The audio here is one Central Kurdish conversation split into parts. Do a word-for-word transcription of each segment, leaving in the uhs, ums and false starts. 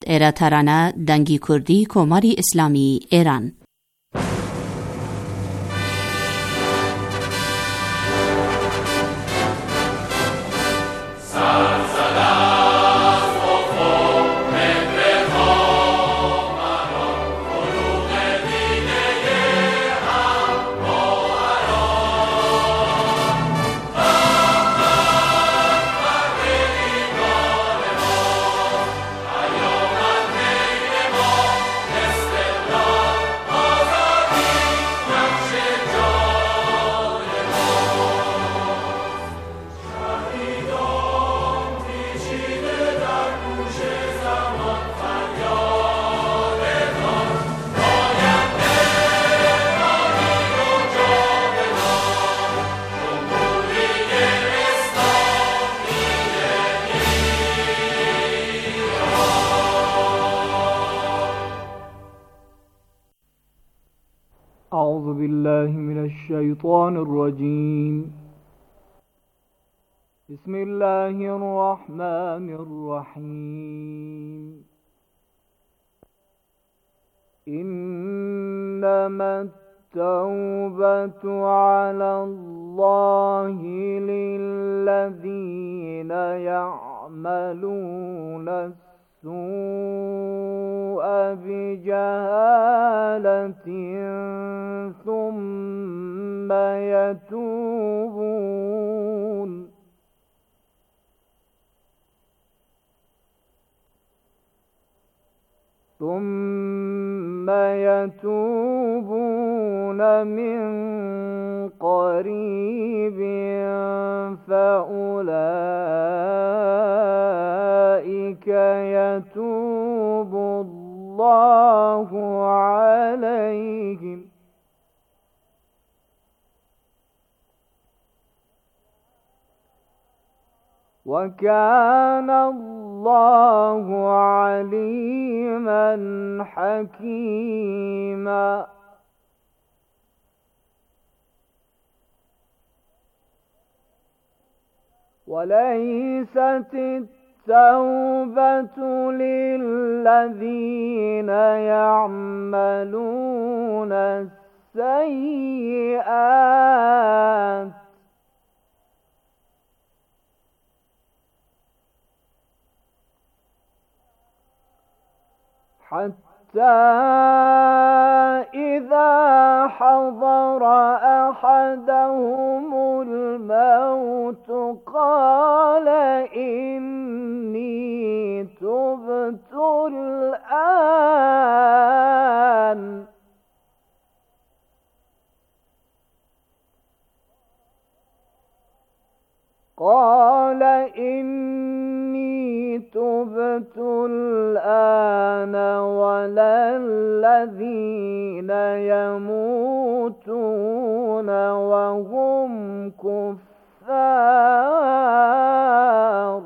ایره ترانه دنگی کردی کماری اسلامی ایران. أعوذ بالله من الشيطان الرجيم. بسم الله الرحمن الرحيم. إنما التوبة على الله للذين يعملون السوء بجهالة ثم يتوبون ثم يتوبون من قريب فأولئك يتوب الله عليهم وكان الله عليما حكيما. وليست التوبة للذين يعملون السيئات حتى إذا حضر أحدهم الموت قال إني تبت الآن قال إني تبت الآن ولا الذين يموتون وهم كفار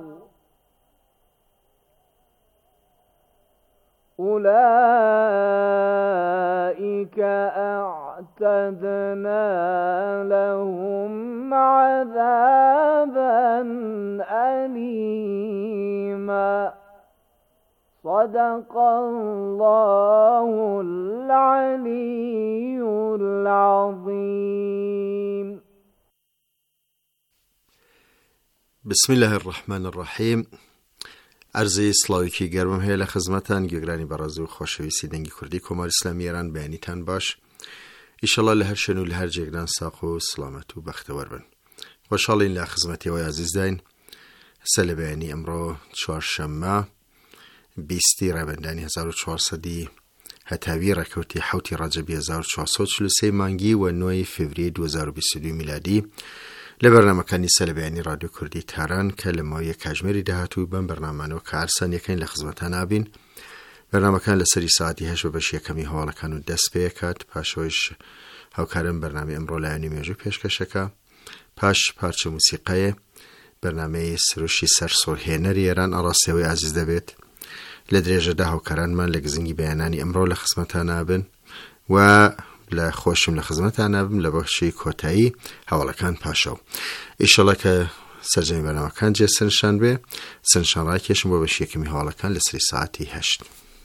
أولئك أعتدنا لهم عذابا أليما. صدق الله العلي العظيم. بسم الله الرحمن الرحیم. عرض سلاویکی گرمم هیل خدمتان گرانی برازو و خوشویسی دنگی کردی کمار اسلامی ایران بیانیتان باش. ایشالله لهر شنو لهر جگران ساق و سلامت و بختور بن. خوشحالین له خدمتی و عزیز دین. سال بیانی امرو چهارشنبه بیستی ربندانی هزار و چهارصدی هتاوی رکوتی حوتی رجبی هزار و چهارصد و چهل و سه مانگی و نوی فوریه دو هزار و بیست و دو میلادی. لبرنامه کنی سال بیانی رادیو کردی تهران کلمه یک کشمیری دهاتوی بن برنامه نو کارسان یکین لخدمتان آبین. برنامه کن لسری ساعتی هش و بشی کمی حوالا کنو دست بیکات پاشویش هاوکارم برنامه امرو لایانی میجو پیشکشکا پاش پارچه موسیقی برنامه سروشی سر سرهنری ایران آراسته و عزیز دبید لدرجه ده هاوکاران من لگزنگی بیانانی امرو لخدمتان آبین و لخوشم لخدمتان آبیم لبخشی کوتایی حوالا کن پاشو ایشالا که سەرجەمی بەرنامەکان جێ سەرنشان بێ. سەرنشان ڕاکێشم بۆ بەش یەکەمی هەواڵەکان لە سەری ساعەتی هەشت.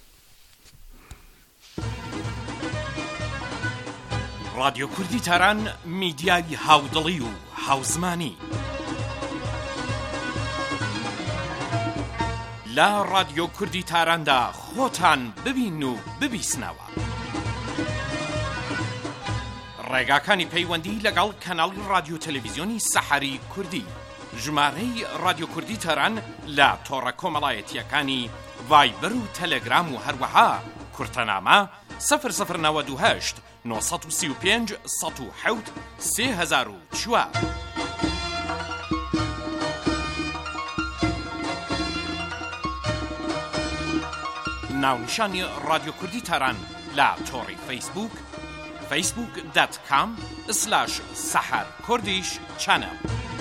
رادیۆ کوردی تاران میدیای هاودڵی و هاوزمانی لە رادیۆ کوردی تاراندا خۆتان ببین و ببیسنەوە. ڕێگاکانی پەیوەندی لەگەڵ کەناڵی رادیۆ تەلەڤیزیۆنی سەحەری کوردی، ژمارەی رادیۆ کوردی تاران لە تۆڕە کۆمەڵایەتیەکانی ڤایبەر و تەلەگرام و هەروەها کورتەنامە سەفر سەفر نەوەد و هەشت نۆ سەد و سی و پێنج سەد و حەوت سێ هەزار و چوار. ناونیشانی رادیۆ کوردی تاران لە تۆڕی فەیسبوک فەیسبوک دات کام سلاش سەحەر کوردیش چەنەڵ.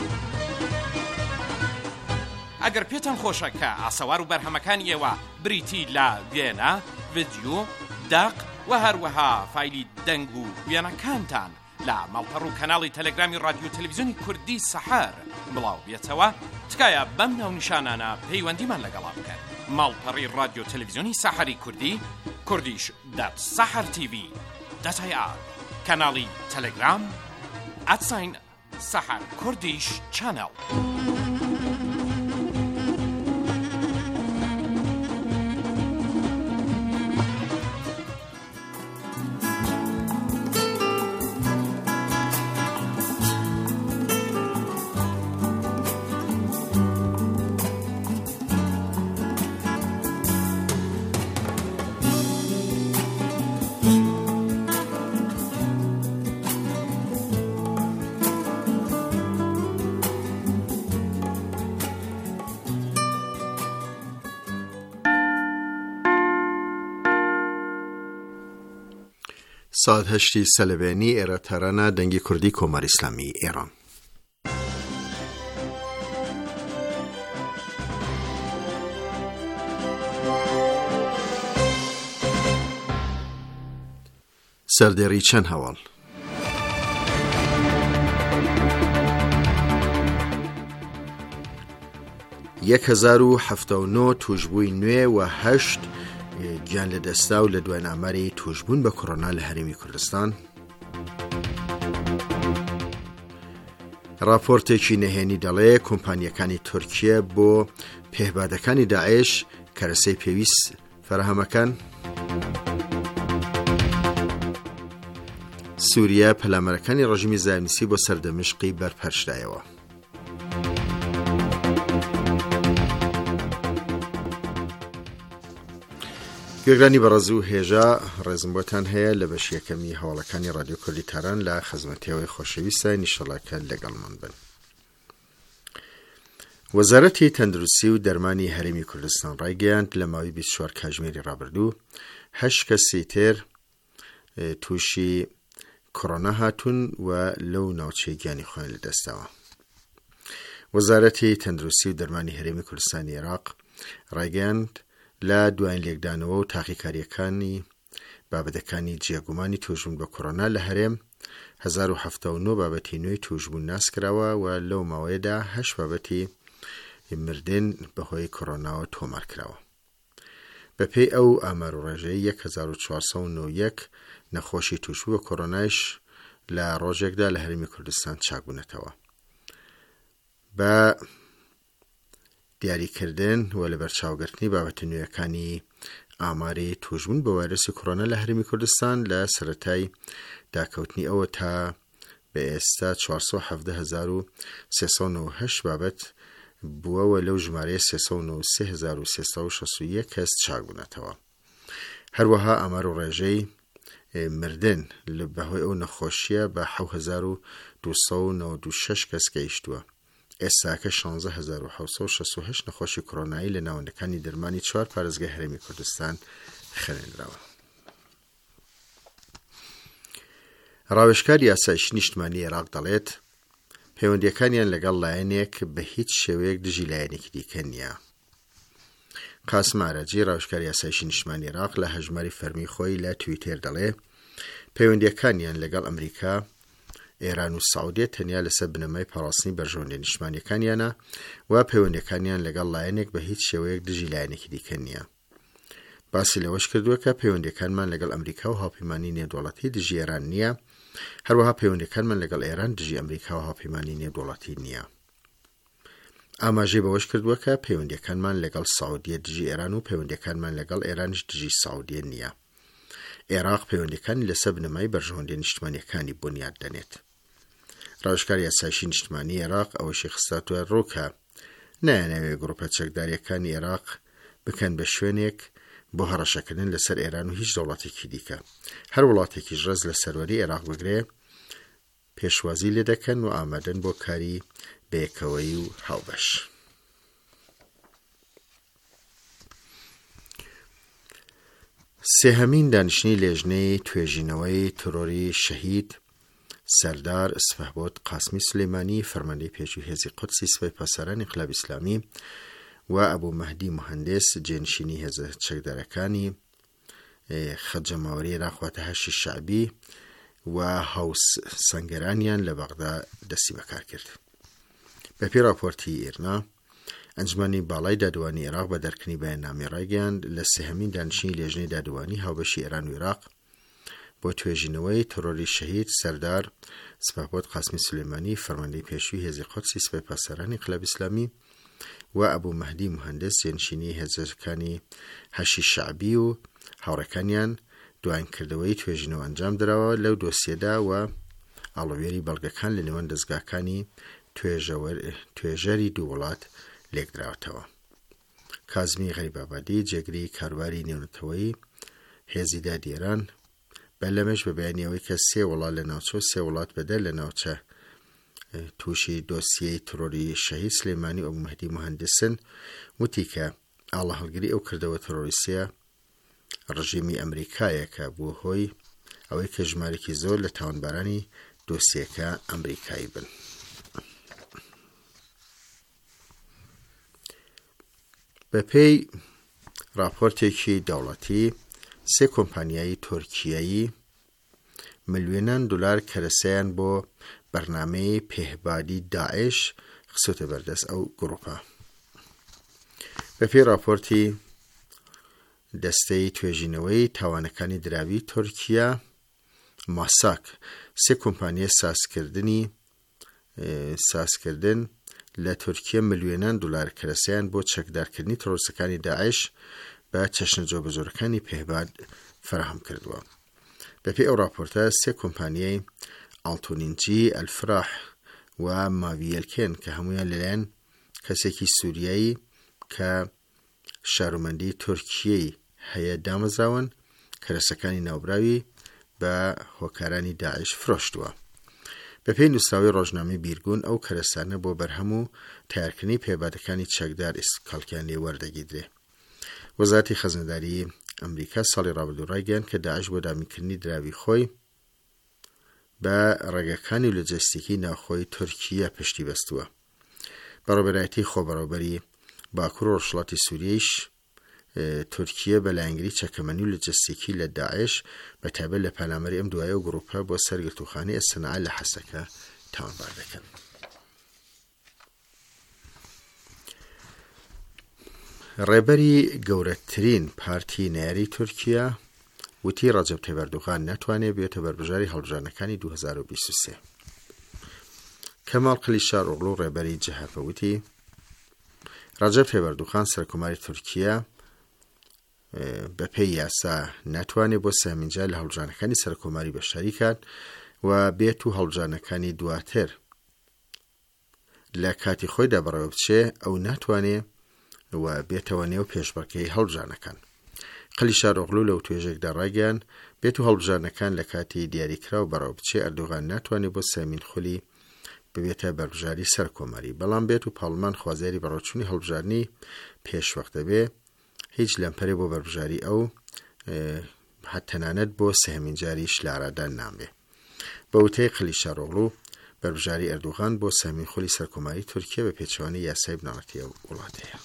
ئەگەر پێتان خۆشە کە ئاسەوار و بەرهەمەکانی ئێوە بریتی لە وێنە، ڤیدیۆ، داق و هەروەها فایلی دەنگ و وێنەکانتان لە ماڵپەڕ و کەناڵی تەلەگرامی رادیۆ تەلەڤیزیۆنی کوردی سەحەر بڵاو بێتەوە، تکایە بەم ناونیشانانە پەیوەندیمان لەگەڵا بکەن. ماڵپەڕی رادیۆ تەلەڤیزیۆنی سەحەری کوردی، کوردیش دات سەحەر تیڤی دات ئای ئار، کەناڵی تەلەگرام ئەتساین سەحەر کوردیش چەنەڵ. ساعت هەشتی سەلەبێنی ئێرە تارانە دەنگی کوردی کۆماری ئیسلامی ئێران. سەردێڕی چەند هەواڵ. یەک هەزار و هەفتە و نۆ توشبووی نوێ و هەشت گیان لە دەستا و لە دوای ئاماری توشبوون بە کۆڕۆنا لە هەرێمی کوردستان. راپۆرتێکی نەهێنی دەڵێ کۆمپانیەکانی تورکیە بۆ پێهبادەکانی داعش کەرەسەی پێویست فراهەمەکان. سووریا پەلامەرەکانی ڕژیمی زایۆنیستی بۆ سەردەمشقی بەرپەرشدایەوە. گوێگرانی بەڕێز و هێژە، ڕێزم بۆتان هەیە لە بەش یەکەمی هەواڵەکانی رادیۆ کوردی تاران لە خزمەتیەوەی خۆشەویستە نیشەڵاکە لەگەڵمان بن. وەزارەتی تەندروستی و دەرمانی هەرێمی کوردستان ڕایگەیاند لە ماوەی بیست و چوار کاتژمێری ڕابردوو هەشت کەسی تر تووشی کۆڕۆنا هاتوون و لەو ناوچەی گیانی خۆیان لەدەستاوە. وەزارەتی تەندروستی و دەرمانی هەرێمی کوردستانی عێراق ڕایگەیاند لە دوایین لێکدانەوە و تاقیکاریەکانی بابەتەکانی جێگومانی توشبوون بە کۆڕۆنا لە هەرێم هەزار و هەفتە و نۆ بابەتی نوێی توشبوون ناسکراوە و لەو ماوەیەدا هەشت بابەتی مردن بەهۆی کۆڕۆناوە تۆمار کراوە. بەپێی ئەو ئامار و ڕێژەی یەک هەزار و چوارسەد و نۆ و یەک نەخۆشی توشبوو بە کۆڕۆنایش لە ڕۆژێکدا لە هەرێمی کوردستان چاکبوونەتەوە. بە دیاریکردن و لە بەرچاوگرتنی بابەتە نوێیەکانی ئاماری توشبوون بە ڤایرۆسی کۆڕۆنا لە هەرێمی کوردستان لە سەرەتای داکەوتنی ئەوە تا بە ئێستا چوارسەد و حەڤدە هەزار و سێسەد و نۆ و هەشت بابەت بووەوە لەو ژمارەیە سێسەد و نۆ و سێ هەزار و سێسەد و شەست و یەک کەس چاکبوونەتەوە. هەروەها ئامار و ڕێژەی مردن لە بەهۆی ئەو نەخۆشیە بە حەوت هەزار و دووسەد و نەوەد و شەش کەس گەیشتووە. ئێستاکە شانزە هەزار و حەوت سەد و شەست و هەشت نەخۆشی کۆڕۆنایی لە ناوەندەکانی دەرمانی چوار پارێزگای هەرێمی کوردستان خوێندراوە. ڕاوێژکاری یاسایشی نیشتمانی عێراق دەڵێت پەیوەندیەکانیان لەگەڵ لایەنێک بە هیچ شێوەیەک دژی لایەنێکی دیکە نییە. قاسم ئاراجی ڕاوێژکاری یاسایشی نیشتمانی عێراق لە هەژماری فەرمی خۆی لە تویتەر دەڵێ پەیوەندیەکانیان لەگەڵ ئەمریکا ئێران و سعودیە تەنیا لەسەر بنەمای پاراستنی بەرژەوەندە نیشتمانیەکانیانە و پەیوەندیەکانیان لەگەڵ لایەنێک بە هیچ شێوەیەک دژی لایەنێکی دیکە نییە. باسی لەوەش کردووە کە پەیوەندیەکانمان لەگەڵ ئەمریکا و هاوپەیمانی نێودوڵەتی دژی ئێران نییە، هەروەها پەیوەندیەکانمان لەگەڵ ئێران دژی ئەمریکا و هاوپەیمانی نێودوڵەتی نییە. ئاماژەی بەوەش کردووە کە پەیوەندیەکانمان لەگەڵ سعودیە دژی ئێران و پەیوەندیەکانمان لەگەڵ ئێرانش دژی سعودیە نییە. عێراق پەیوەندیەکانی لەسەر بنەمای بەرژەوەندە نیشتمانیەکانی بنیاد دەنێت. ڕاوشکاری یاسایشی نیشتمانی عێراق ئەوەشی خستاتوە ڕووکە نایانەوێ گڕۆپە چەکداریەکانی عێراق بکەن بە شوێنێک بۆ هەڕەشەکردن لەسەر ئێران و هیچ دەوڵاتێکی دیکە. هەر وڵاتێکیش ڕێز لە سەروەری عێراق بگرێ پێشوازی لێ دەکەن و ئامادەن بۆ کاری بەیەکەوەی و هاوبەش. سێهەمین دانیشتنی لێژنەی توێژینەوەی ترۆری شەهید سەردار سپەهبۆت قاسمی سلەیمانی فەرماندەی پێشووی هێزی قودسی سوپای پاسەرانی ئینقلابی ئیسلامی و ئەبوو مەهدی موهەندس جێنشینی هێزە چەکدارەکانی خەجەماوەری عێراق هەشی شەعبی و هەوس سەنگەرانیان لە بەغدا دەستی بەکار کرد. بەپێی راپۆرتی ئێرنا ئەنجمەنی باڵای دادوانی عێراق بە دەرکردنی بەیاننامەی ڕایگەیاند لە سێهەمین دانیشتنی لێژنەی دادوانی هاوبەشی ئێران و عێراق بۆ توێژینەوەی ترۆری شەهید سەردار سپەهبۆت قاسمی سلەیمانی فەرماندەی پێشووی هێزی قودسی سوپای پاسەرانی ئینقلابی ئیسلامی و ئەبوو مەهدی موهەندس جێنشینی هێزەکانی هەشی شەعبی و هاوڕێکانیان دوایینکردەوەی توێژینەوە ئەنجام درراوە لەو دۆسیەدا و ئاڵۆوێری بەڵگەکان لە نێوان دەستگاکانی توێژەری دوو وڵات لێکدراوەتەوە. کازمی غەریبابادی جێگری کاروباری نێونەتەوەی هێزی دادی ئێران بەلەمەش بە بەیانیەوەی کە سێ وڵات لە ناوچە سێ وڵات بەدەر لە ناوچە تووشی دۆسیەی ترۆری شەهید سلەیمانی و ئەبوو مەهدی موهەندسن وتی کە ئاڵە هەڵگری ئەو کردەوە ترۆریستیە ڕژیمی ئەمریکایە کە بووە هۆی ئەوەی کە ژمارێکی زۆر لە تاوانبارانی دۆسیەکە ئەمریکایی بن. بەپێی راپۆرتێکی دەوڵەتی سێ کۆمپانیای تورکیایی ملیۆنان دلار کەرەسەیان بۆ بەرنامەی پێهبادی داعش خستۆتە بەردەست ئەو گڕۆپە. بەپێی راپۆرتی دەستەی توێژینەوەی تاوانەکانی دراوی تورکیا ماساک سێ کۆمپانیای سازکردنی سازکردن لە تورکیا ملیۆنان دلار کەرەسەیان بۆ چەکدارکردنی ترۆریستەکانی داعش بە چەشنە جۆبەجۆرەکانی پێهباد فراهم کردووە. بەپێی ئەو راپۆرتە سێ کۆمپانیای ئاڵتۆنینجی ئەلفراح و ماڤیەلکێن کە هەمویان لەلایەن کەسێکی سووریایی کە شارومەندی تورکیەی هەیە دامەزراون کەرەسەکانی ناوبراوی بە هۆکارانی داعش فرۆشتووە. بەپێی نووسراوی ڕۆژنامەی بیرگون ئەو کەرەسانە بۆ بەرهەم و تایارکردنی پێبادەکانی چەکدار ئیسکاڵکیان لێ وەردەگیرێ. وەزارەتی خەزنەداری ئەمریکا ساڵی ڕابردوو ڕایگەیاند کە داعش بۆ دامینکردنی دراوی خۆی بە ڕێگەکانی لۆجستیکی ناوخۆی تورکیا پشتی بەستووە. بەڕێوەبەرایەتی خۆبەڕێوەبەری باکوور و ڕۆژهەڵاتی سووریەیش تورکیا بەلایەنگری چەکەمەنی و لۆجستیکی لە داعش بەتایبەت لە پەلامەری ئەم دوایە و گڕۆپە بۆ سەرگرتوخانەی ئەسەنعا لە حەسەکە تاوانبار دەکەن. ڕێبەری گەورەترین پارتی نەیاری تورکیا وتی ڕەجەب تەیب ئەردۆغان ناتوانێت بێتە بەربژاری هەڵبژاردنەکانی دوو هەزار و بیست و سێ. کەمال کلیشداروغلو ڕێبەری جەهەپە وتی ڕەجەب تەیب ئەردۆغان سەرکۆماری تورکیا بەپێی یاسا ناتوانێت بۆ سەمین جار لە هەڵبژاردنەکانی سەرکۆماری بەشداری کات و بێت و هەڵبژاردنەکانی دواتر لە کاتی خۆیدا بەڕێوە بچێ ئەو ناتوانێت و بێتەوە نێو پێشبڕکێی هەڵبژاردنەکان. کلیشداروغلو لەو توێژێکدا ڕایگەیاند بێت و هەڵبژاردنەکان لە کاتی دیاریکراو بەڕێوە بچێ ئەردۆغان ناتوانێت بۆ سەمین خولی ببێتە بەربژاری سەرکۆماری، بەڵام بێت و پاڵمان خوازیاری بەڕێوەچوونی هەڵبژاردنی پێشوەختە بێ هیچ لەمپەرێ بۆ بەربژاری ئەو هەتەنانەت بۆ سێهەمین جاریش لە ئارادان نامێ. بە وتەی کلیشداروغلو بەربژاری ئەردۆغان بۆ سەمین خولی سەرکۆماری تورکیا بە پێچەوانەی یاسای بنەڕەتی ئەو وڵاتەیە.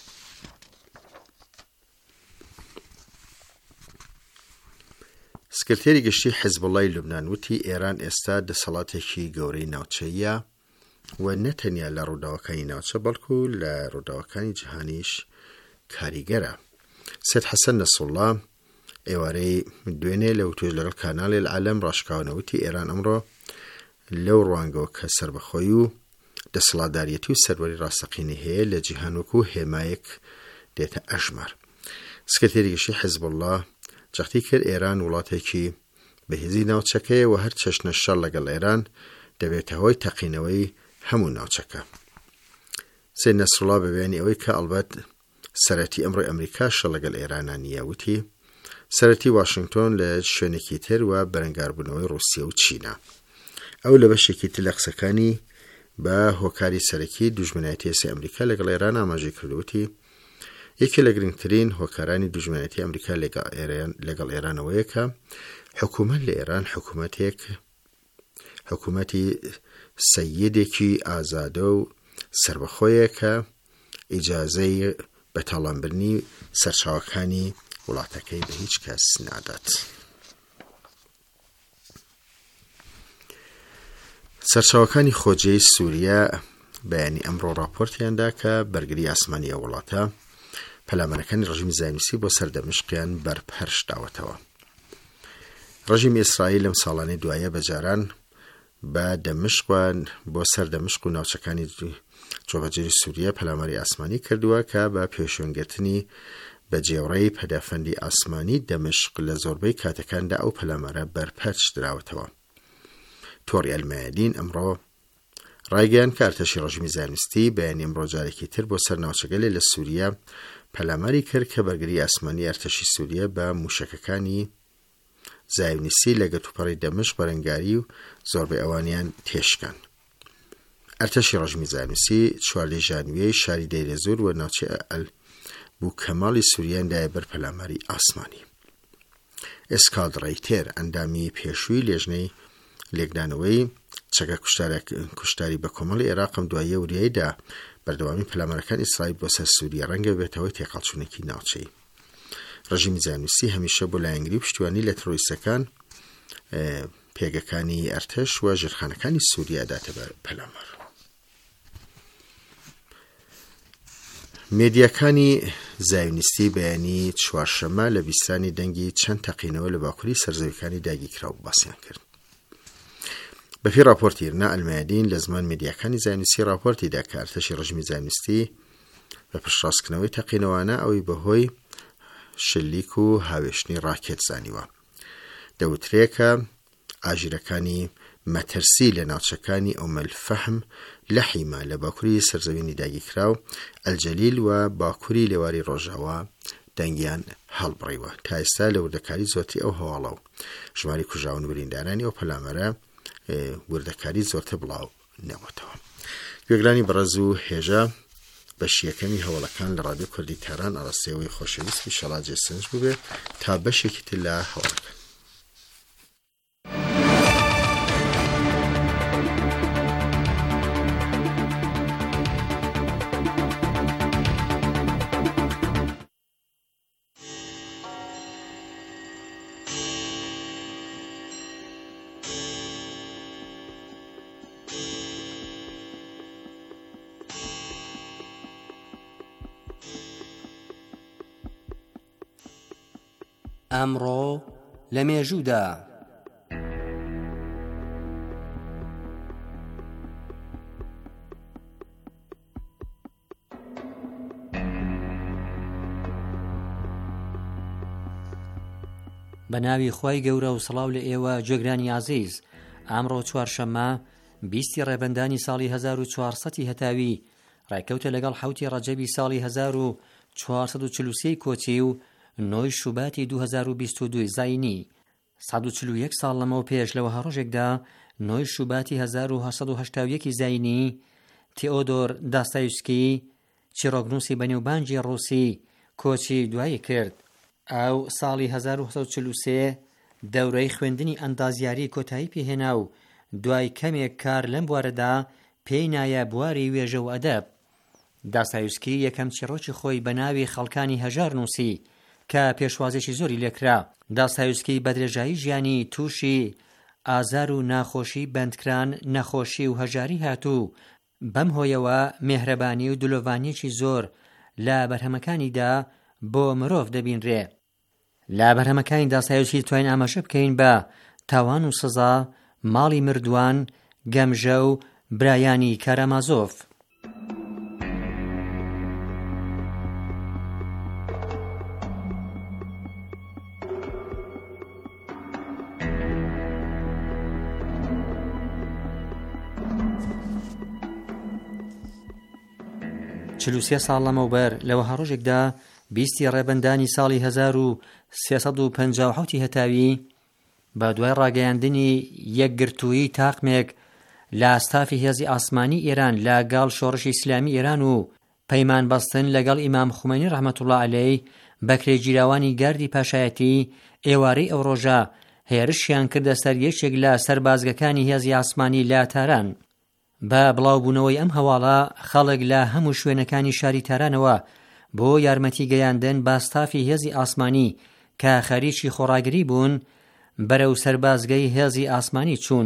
سکرتێری گشتی حیزبوڵای لوبنان وتی ئێران ئێستا دەسەڵاتێکی گەورەی ناوچەیە و نەتەنیا لە ڕووداوەکانی ناوچە بەڵکو لە ڕووداوەکانی جیهانیش کاریگەرە. سید حەسەن نەسروڵڵا ئێوارەی دوێنێ لە وتوێژ لەگەڵ کاناڵی العالەم ڕاشکاونەوتی ئێران ئەمڕۆ لەو ڕوانگەوە کە سربەخۆی و دەسەڵاتداریەتی و سەروەری ڕاستەقینی هەیە لە جیهان وەکو هێمایەک دێتە ئەژمار. سکرتێری گشتی حیزبوڵڵا جەختی کرد ئێران وڵاتێکی بەهێزی ناوچەکەیە و هەر چەشنە شەڕ لەگەڵ ئێران دەبێتە هۆی تەقینەوەی هەموو ناوچەکە. سید نەسروڵڵا بەبیانی ئەوەی کە ئەڵبەت سەرەتی ئەمڕۆی ئەمریکا شەڕ لەگەڵ ئێرانە نییە، وتی سەرەتی واشنگتۆن لە شوێنێکی تر و بەرەنگاربوونەوەی رووسیا و چینە. ئەو لە بەشێکی تر لە قسەکانی بە هۆکاری سەرەکی دوژمنایەتی هێرشی ئەمریکا لەگەڵ ئێران ئاماژەی کردووتی یەکێ لە گرنگترین هۆکارانی دوژمنایەتی ئەمریکا لەگەڵ ئێرانەوەیە کە حکوومەت لە ئێران حکوومەتێک حکوومەتی سەیدێکی ئازادە و سربەخۆیە کە ئیجازەی بەتاڵانبرنی سەرچاوەکانی وڵاتەکەی بە هیچ کەس نادات. سەرچاوەکانی خۆجێی سووریا بەیانی ئەمڕۆ راپۆرتیاندا کە بەرگری ئاسمانی ئەو وڵاتە پەلامەرەکانی ڕژیمی زایونیستی بۆ سەر دەمشقیان بەرپەرش داوەتەوە. ڕژیمی ئیسرائیل لەم ساڵانەی دوایە بەجاران بە دەمشقوان بۆ سەر دەمشق و ناوچەکانی جۆبەجێری سووریا پەلامەری ئاسمانی کردووە کە بە پێشێنگرتنی بە جێوڕەی پەدافەندی ئاسمانی دەمشق لە زۆربەی کاتەکاندا ئەو پەلامەرە بەرپەرش دراوەتەوە. تۆڕی ئەلمایەدین ئەمڕۆ ڕایگەیان کە ئەرتەشی ڕژیمی زایونیستی بەیانی ئەمڕۆ جارێکی تر بۆ سەر ناوچەگەلێ لە سووریا پەلاماری کرد کە بەرگری ئاسمانی ئەرتەشی سووریا بە موشەکەکانی زایونیستی لە گەتوپەڕی دەمشق بەرەنگاری و زۆربەی ئەوانیان تێشکان. ئەرتەشی ڕژیمی زایونیستی چواردەی ژانویەی شاری دەیرەزور و ناوچەی ئەل بوو کەماڵی سووریاندا بەر پەلاماری ئاسمانی. ئێسکادڕەی تێر ئەندامی پێشووی لێژنەی لێکدانەوەی چەکە کوشتاری بە کۆمەڵی عێراقم دوایە وریاییدا بەردەوامی پەلامەرەکان ئیسرائیل بۆ سەر سووریا ڕەنگە بێتەوەی تێقەڵچوونێکی ناوچەی. ڕژیمی زایونیستی هەمیشە بۆ لایەنگری و پشتیوانی لە تەرۆریستەکان پێگەکانی ئەرتەش و ژێرخانەکانی سووریا داتە بەر پەلامەر. مێدیاکانی زایونیستی بەیانی چوارشەممە لە بیستانی دەنگی چەند تەقینەوە لە باکووری سەرزەویەکانی داگیرکراو باسییان کرد. بەپی راپۆرتی ئیرنا ئەلمایەدین لە زمان مێدیاکانی زایونیستی راپۆرتیدا کە ئەرتەشی ڕژیمی زایونیستی بە پشتڕاستکردنەوەی تەقینەوانە ئەوی بەهۆی شلیک و هاوێشتنی ڕاکێت زانیوە. دەوترێت کە ئاژیرەکانی مەترسی لە ناوچەکانی ئەومەلفەحم لە حیما لە باکووری سەرزەوینی داگیرکراو ئەلجەلیل و باکووری لێواری ڕۆژاوا دەنگیان هەڵبڕیوە. تا ئێستا لە وردەکاری زۆرتی ئەو هەواڵە و ژماری کوژاون بریندارانی ئەو پەلامەرە وردەکاری زۆرتر بڵاو نەبووەتەوە. گوێگرانی بەڕێز و هێژە بەشیەکەمی هەوڵەکان لە ڕادیۆ کوردی تاران ئاڕاستەوەی خۆشەویستی شەڵا جێسنج بووبێ تا بەشێکی تر لە هەوڵەکان. ئەمڕۆ لە مێژوودا بە ناوی خوای گەورە و سڵاو لە ئێوە جێگرانی عەزیز. ئەمڕۆ چوارشەممە بیستی ڕێبەندانی ساڵی هەزار و چوارسەدی هەتاوی ڕایکەوتە لەگەڵ حەوتی ڕەجەبی ساڵی هەزار و چوارسەد و چل و سێ کۆچی و نۆی شوباتی دوو هەزار و بیست و دوو زاینی. سەد و چل و یەک ساڵ لەمەوە پێش لەوە هەڕۆژێکدا نۆی شوباتی هەزار و هەشت سەد و هەشتا و یەکی زاینی تێئۆدۆر داستایوسکی چیرۆگنووسی بەنێوبانجی ڕووسی کۆچی دوایی کرد. ئەو ساڵی هەزار و هەشت سەد و چل و سێ دەورەی خوێندنی ئەندازیاری کۆتایی پێهێنا و دوای کەمێک کار لەم بوارەدا پێی نایە بواری وێژە و ئەدەب. داستایوسکی یەکەم چیرۆکی خۆی بە ناوی خەڵکانی هەژار نووسی کە پێشوازێکی زۆری لێکرا. داستایوسکی بەدرێژایی ژیانی تووشی ئازار و ناخۆشی بەندکران نەخۆشی و هەژاری هاتوو. بەم هۆیەوە مێهرەبانی و دلۆڤانیەکی زۆر لە بەرهەمەکانیدا بۆ مرۆڤ دەبینرێ. لە بەرهەمەکانی داستایوسکی توانین ئاماژە بکەین بە تاوان و سزا، ماڵی مردووان، گەمژە و برایانی کارامازۆف. چل و سێ ساڵ لەمەوبەر لەوە هەڕۆژێکدا بیستی ڕێبەندانی ساڵی هەزار و سێسەد و پەنجا و حەوتی هەتاوی بە دوای ڕاگەیاندنی یەکگرتووی تاقمێک لە ئاستافی هێزی ئاسمانی ئێران لەگەڵ شۆڕشی ئیسلامی ئێران و پەیمان بەستن لەگەڵ ئیمام خومەینی ڕەحمەتوڵڵا عەلەیه بەکرێگیراوانی گاردی پاشایەتی ئێوارەی ئەو ڕۆژە هێرشیان کردە سەر یەکێک لە سەربازگەکانی هێزی ئاسمانی لە تاران. بە بڵاوبوونەوەی ئەم هەواڵە خەڵک لە هەموو شوێنەکانی شاری تارانەوە بۆ یارمەتی گەیاندن بە ئاستافی هێزی ئاسمانی کە خەریکی خۆڕاگری بوون بەرەو سەربازگەی هێزی ئاسمانی چوون.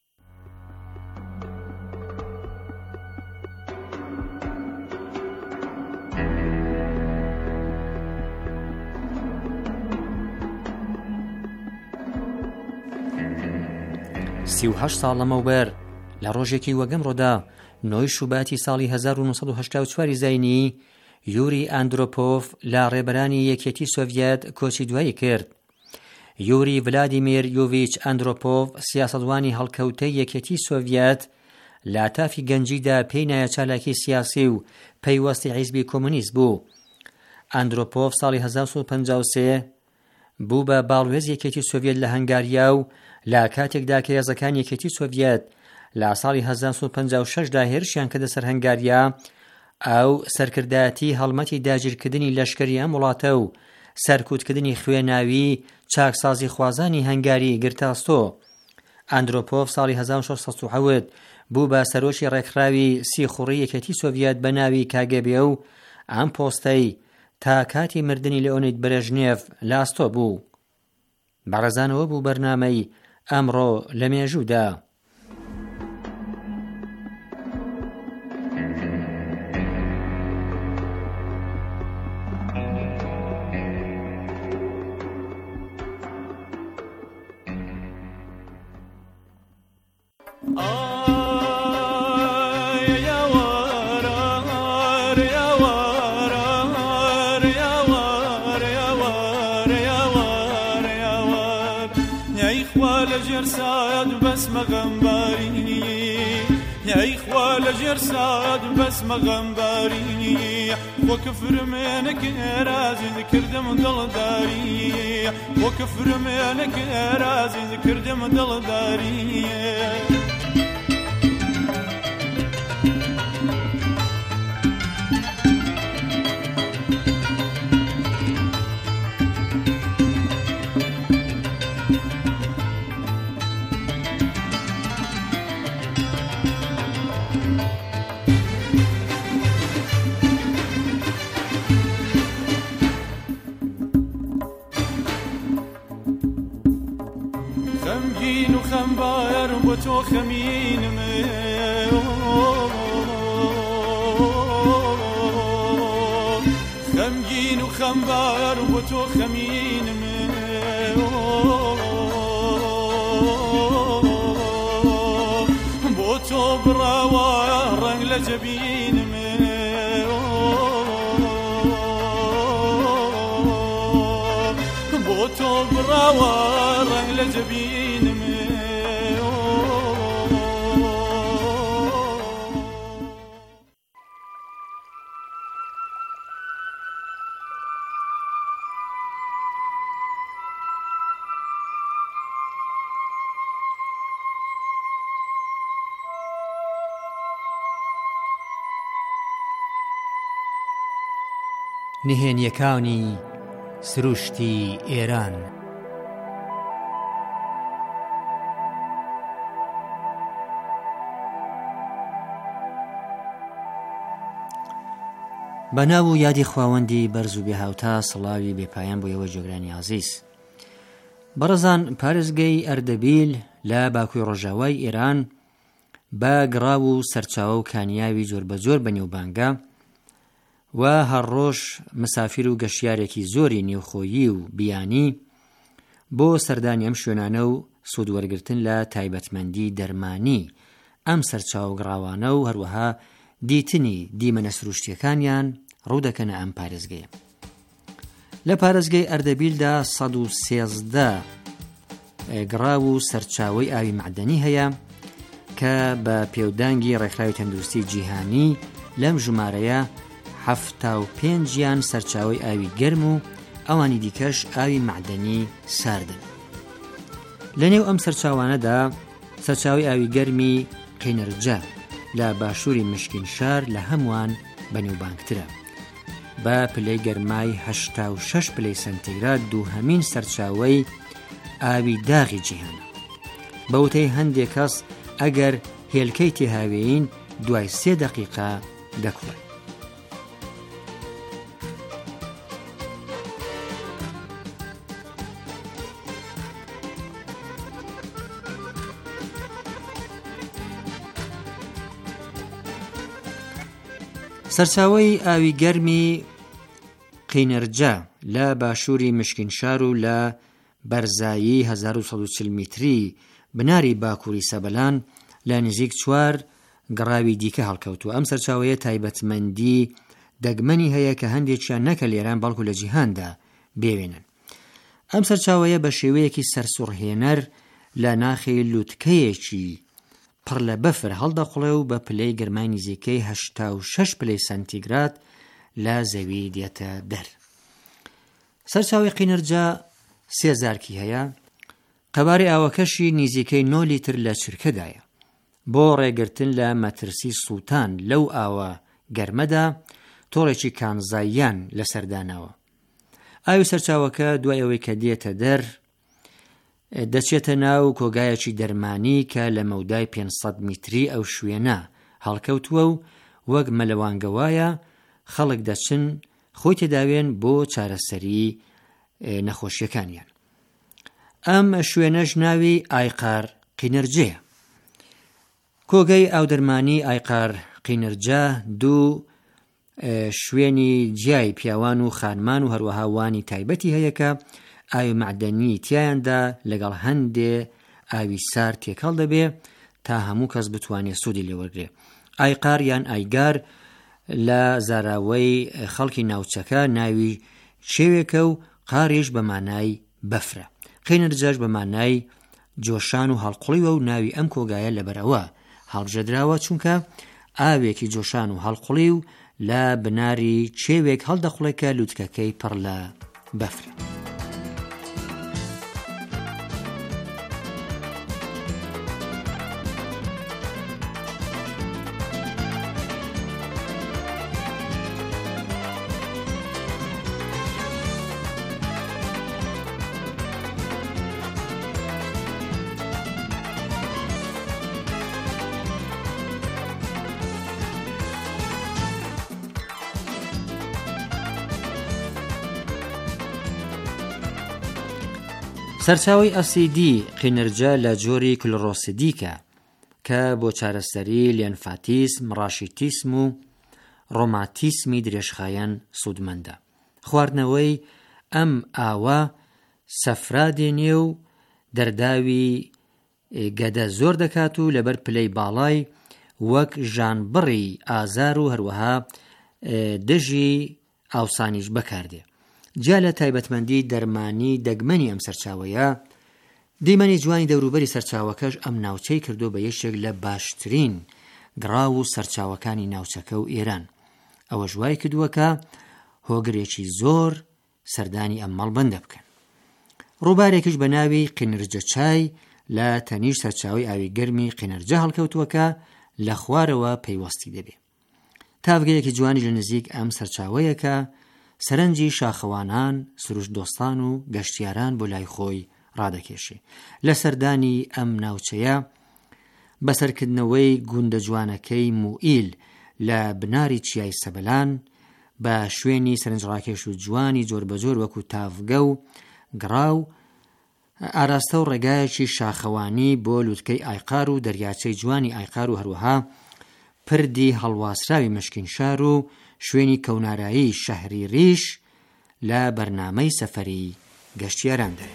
سی و هەشت ساڵ لەمەوبەر لە ڕۆژێکی وەگەمڕۆدا نۆی شوباتی ساڵی هەزار و نۆسەد و هەشتا و چوار زاینی یوری ئاندرۆپۆف لە ڕێبەرانی یەکێتی سۆڤیەت کۆچی دوایی کرد. یوری ڤلادیمیر یۆڤیچ ئاندرۆپۆف سیاسەتوانی هەڵکەوتەی یەکێتی سۆڤیەت لە تافی گەنجیدا پێی نایە چالاکی سیاسی و پەیوەستی حیزبی کۆمونیست بوو. ئاندرۆپۆف ساڵی هەزار و سێ سەد و پەنجا و سێ بوو بە باڵوێز یەکێتی سۆڤیەت لە هەنگاریا و لە کاتێکدا کە هێزەکانی یەکێتی سۆڤیەت لە ساڵی هەزار و سێ سەد و پەنجا و شەش دا هێرشیان کردە سەر هەنگاریا، ئەو سەرکردایەتی هەڵمەتی داگیرکردنی لەشکری ئەم وڵاتە و سەرکوتکردنی خوێناوی چاکسازی خوازانی هەنگاری گرتاستۆ. ئاندرۆپۆف ساڵی هەزار و شەش سەد و حەوت بوو بە سەرۆکی ڕێکخراوی سیخوڕی یەکێتی سۆڤیەت بە ناوی کاگێبێ و ئەم پۆستەی تا کاتی مردنی لێئۆنید برێژنێف لە ئاستۆ بوو. بەڕێزانەوە بوو بەرنامەی ئەمڕۆ لە مێژوودا. جرساد بس مغمباري وكفر منك رازي ذكردم دلداري وكفر منك رازي ذكردم دلداري تو خمين خمجين وخمبار وتو خمين بوتو براوا رنگ لجبين بوتو براوا رنگ لجبين نهێنیەکانی سروشتی ئێران. بەناو و یادی خواوەندی بەرز و بێهاوتا سڵاوی بێپایان بۆیەوە جۆگرانی عەزیز. بەڕێزان، پارێزگای ئەردەبیل لە باکووری ڕۆژاوای ئێران بە گڕاو و سەرچاوە و کانیاوی جۆر بەجۆر بەنێوبانگە و هەڕۆژ مسافیر و گەشتیارێکی زۆری نێوخۆیی و بیانی بۆ سەردانی ئەم شوێنانە و سوودوەرگرتن لە تایبەتمەندی دەرمانی ئەم سەرچاو گڕاوانە و هەروەها دیتنی دیمەنە سروشتیەکانیان ڕوو دەکەنە ئەم پارێزگەیە. لە پارێزگای ئەردەبیلدا سەد و سێزدە گڕاو و سەرچاوی ئاوی معدەنی هەیە کە بە پێودانگی ڕێکخراوی تەندروستی جیهانی لەم ژمارەیە هەفتا و پێنجیان سەرچاوی ئاوی گەرم و ئەوانی دیکەش ئاوی معدەنی ساردن. لەنێو ئەم سەرچاوانەدا سەرچاوی ئاوی گەرمی قینرجە لە باشووری مشکینشار لە هەمووان بەنێوبانگترە بە پلەی گەرمای هەشتا و شەش پلەی سەنتیگراد دووهەمین سەرچاوەی ئاوی داغی جیهانە. بەوتەی هەندێک کەس ئەگەر هێلکەی تێهاوێین دوای سێ دەقیقا دەکوڵێت. سەرچاوەی ئاوی گەرمی قینرجە لە باشووری مشکینشار و لە بەرزایی هەزار و سەد و چل میتری بناری باکووری سەبەلان لە نزیک چوار گڕاوی دیکە هەڵکەوتووە. ئەم سەرچاوەیە تایبەتمەندی دەگمەنی هەیە کە هەندێکیان نەکە لێران بەڵکو لە جیهاندا بێوێنن. ئەم سەرچاوەیە بە شێوەیەکی سەرسوڕهێنەر لە ناخی لووتکەیەکی پڕ لە بەفر هەڵدەقڵێ و بە پلەی گەرمای نزیکەی هەشتا و شەش پلەی سەنتیگراد لە زەوی دێتە دەر. سەرچاوی قینرجە سێ زارکی هەیە. قەبارەی ئاوەکەشی نزیکەی نۆ لیتر لە چرکەدایە. بۆ ڕێگرتن لە مەترسی سووتان لەو ئاوە گەرمەدا تۆڕێکی کانزاییان لەسەردانەوە. ئاوی سەرچاوەکە دوای ئەوەی کە دێتە دەر دەچێتە ناو کۆگایەکی دەرمانی کە لە مەودای پێنج سەد میتری ئەو شوێنە هەڵکەوتووە و وەک مەلەوانگەوایە خەڵک دەچن خۆی تێداوێن بۆ چارەسەری نەخۆشیەکانیان. ئەم شوێنەش ناوی ئایقار قینرجەیە. کۆگەی ئاودەرمانی ئایقار قینرجە دوو شوێنی جیای پیاوان و خانمان و هەروەها وانی تایبەتی هەیە کە ئاوی معدەنی تیایاندا لەگەڵ هەندێ ئاوی سار تێکەڵ دەبێ تا هەموو کەس بتوانێت سوودی لێوەرگرێ. ئایقار یان ئایگار لە زاراوەی خەڵکی ناوچەکە ناوی شێوێکە و قاریش بە مانای بەفرە. قینرجەش بە مانای جۆشان و هەڵقوڵیوە و ناوی ئەم کۆگایە لەبەرەوە هەڵبژەدراوە چونکە ئاوێکی جۆشان و هەڵقوڵی و لە بناری چێوێک هەڵدەقڵێکە لووتکەکەی پڕ لە بەفرە. سەرچاوی ئەسیدی قینرجە لە جۆری کلۆرۆسیدیکە کە بۆ چارەسەری لێنفاتیسم، ڕاشیتیسم و ڕۆماتیسمی درێژخایەن سوودمەندە. خواردنەوەی ئەم ئاوە سەفرا دێنێ و دەرداوی گەدە زۆر دەکات و لەبەر پلەی باڵای وەک ژانبڕی ئازار و هەروەها دژی ئاوسانیش بەکاردێ. جا لە تایبەتمەندی دەرمانی دەگمەنی ئەم سەرچاوەیە دیمەنی جوانی دەوروبەری سەرچاوەکەش ئەم ناوچەی کردو بە یەکێک لە باشترین گڕاو و سەرچاوەکانی ناوچەکە و ئێران. ئەوە ژوای کردووەکە هۆگرێکی زۆر سەردانی ئەم مەڵبەندە بکەن. ڕووبارێکیش بە ناوی قینرجە چای لە تەنیش سەرچاوی ئاوی گەرمی قینرجە هەڵکەوتووەکە لە خوارەوە پەیوەستی دەبێ. تاڤگەیەکی جوانی لە نزیک ئەم سەرچاوەیەکە سەرنجی شاخەوانان، سروش دۆستان و گەشتیاران بۆ لای خۆی ڕادەکێشێ. لە سەردانی ئەم ناوچەیە بەسەرکردنەوەی گوندە جوانەکەی موئیل لە بناری چیای سەبەلان بە شوێنی سەرنجڕاکێش و جوانی جۆر بەجۆر وەکو تافگە و گڕاو ئاراستە و ڕێگایەکی شاخەوانی بۆ لووتکەی ئایقار و دەریاچەی جوانی ئایقار و هەروەها پردی هەڵواسراوی مشکینشار و شوێنی کەونارایی شەهری ڕیش لە بەرنامەی سەفەری گەشتیاراندا.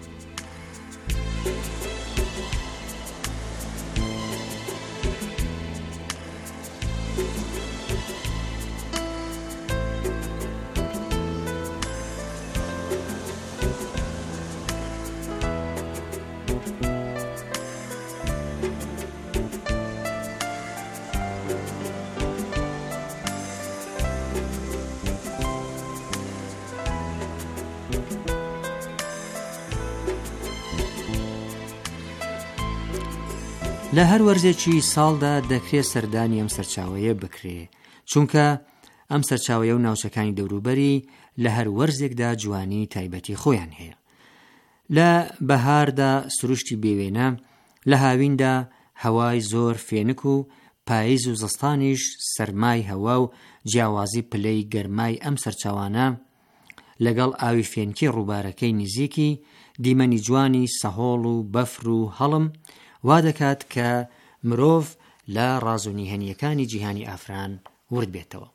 لە هەر وەرزێکی ساڵدا دەکرێت سەردانی ئەم سەرچاوەیە بکرێ، چونکە ئەم سەرچاوەیە و ناوچەکانی دەوروبەری لە هەر وەرزێکدا جوانی تایبەتی خۆیان هەیە. لە بەهاردا سروشتی بێوێنە، لە هاویندا هەوای زۆر فێنک و پاییز و زستانیش سەرمای هەوا و جیاوازی پلەی گەرمای ئەم سەرچاوانە لەگەڵ ئاوی فێنکی ڕووبارەکەی نزیکی دیمەنی جوانی سەهۆڵ و بەفر و هەڵم وا دەکات کە مرۆڤ لە ڕازوونی هەنیەکانی جیهانی ئافران ورد بێتەوە.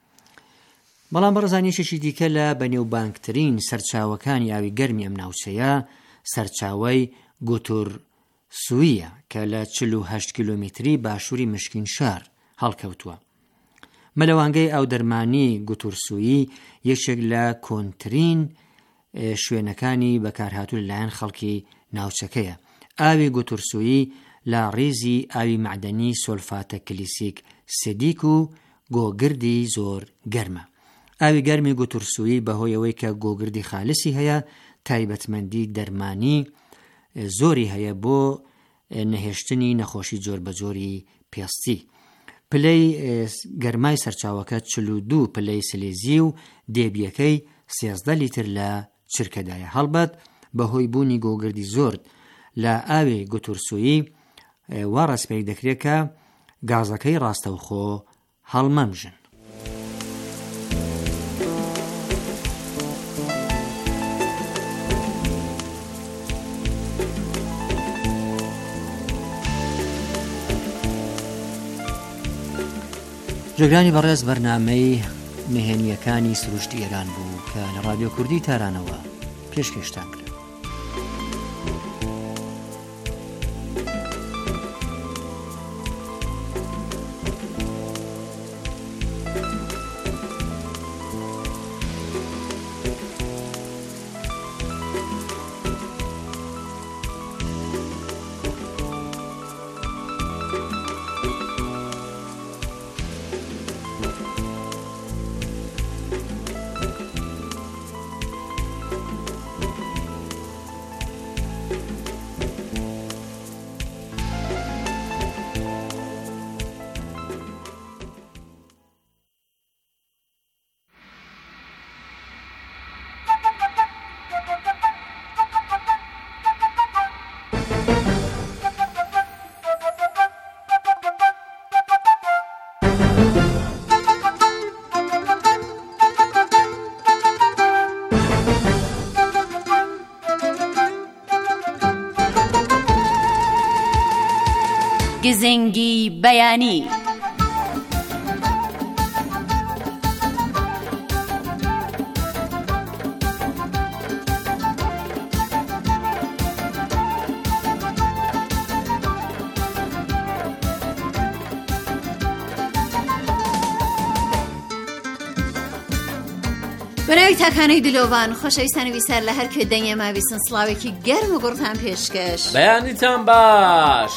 بەڵام بەڕزانیشێکی دیکە لە بەنێوبانگترین سەرچاوەکانی ئاوی گەرمی ئەم ناوچەیە سەرچاوەی گوتور سوویە کە لە چل و هەشت کیلۆمتری باشووری مشکینشار هەڵکەوتووە. مەلەوانگەی ئاو دەرمانی گوتور سوویی یەکێک لە کۆنترین شوێنەکانی بەکارهاتوو لەلایەن خەڵکی ناوچەکەیە. ئاوی گوتورسویی لە ڕێزی ئاوی معدەنی سۆلفاتە کلیسیک سێدیک و گۆگردی زۆر گەرمە. ئاوی گەرمی گوتورسویی بەهۆیەوەی کە گۆگردی خالصی هەیە تایبەتمەندی دەرمانی زۆری هەیە بۆ نەهێشتنی نەخۆشی جۆر بەجۆری پێستی. پلەی گەرمای سەرچاوەکە چل و دوو پلەی سلێزی و دێبیەکەی سێزدە لیتر لە چرکەدایە. هەڵبەت بەهۆی بوونی گۆگردی زۆر لە ئاوێ گوتورسویی وا ڕەسپێک دەکرێت کە گازەکەی ڕاستەوخۆ هەڵمەمژن. جۆگرانی بەڕێز بەرنامەی نهێنیەکانی سروشتی ئێران بوو کە لە ڕادیۆ کوردی تارانەوە پێشکەشتان کرد. گزنگی بەیانی. بەناوی تاکانەی دلۆڤان خۆشەویستانی ویسار لە هەر کوێ دەنگێما بیستن سڵاوێکی گەرم و گوڕتان پێشکەش. بەیانیتان باش.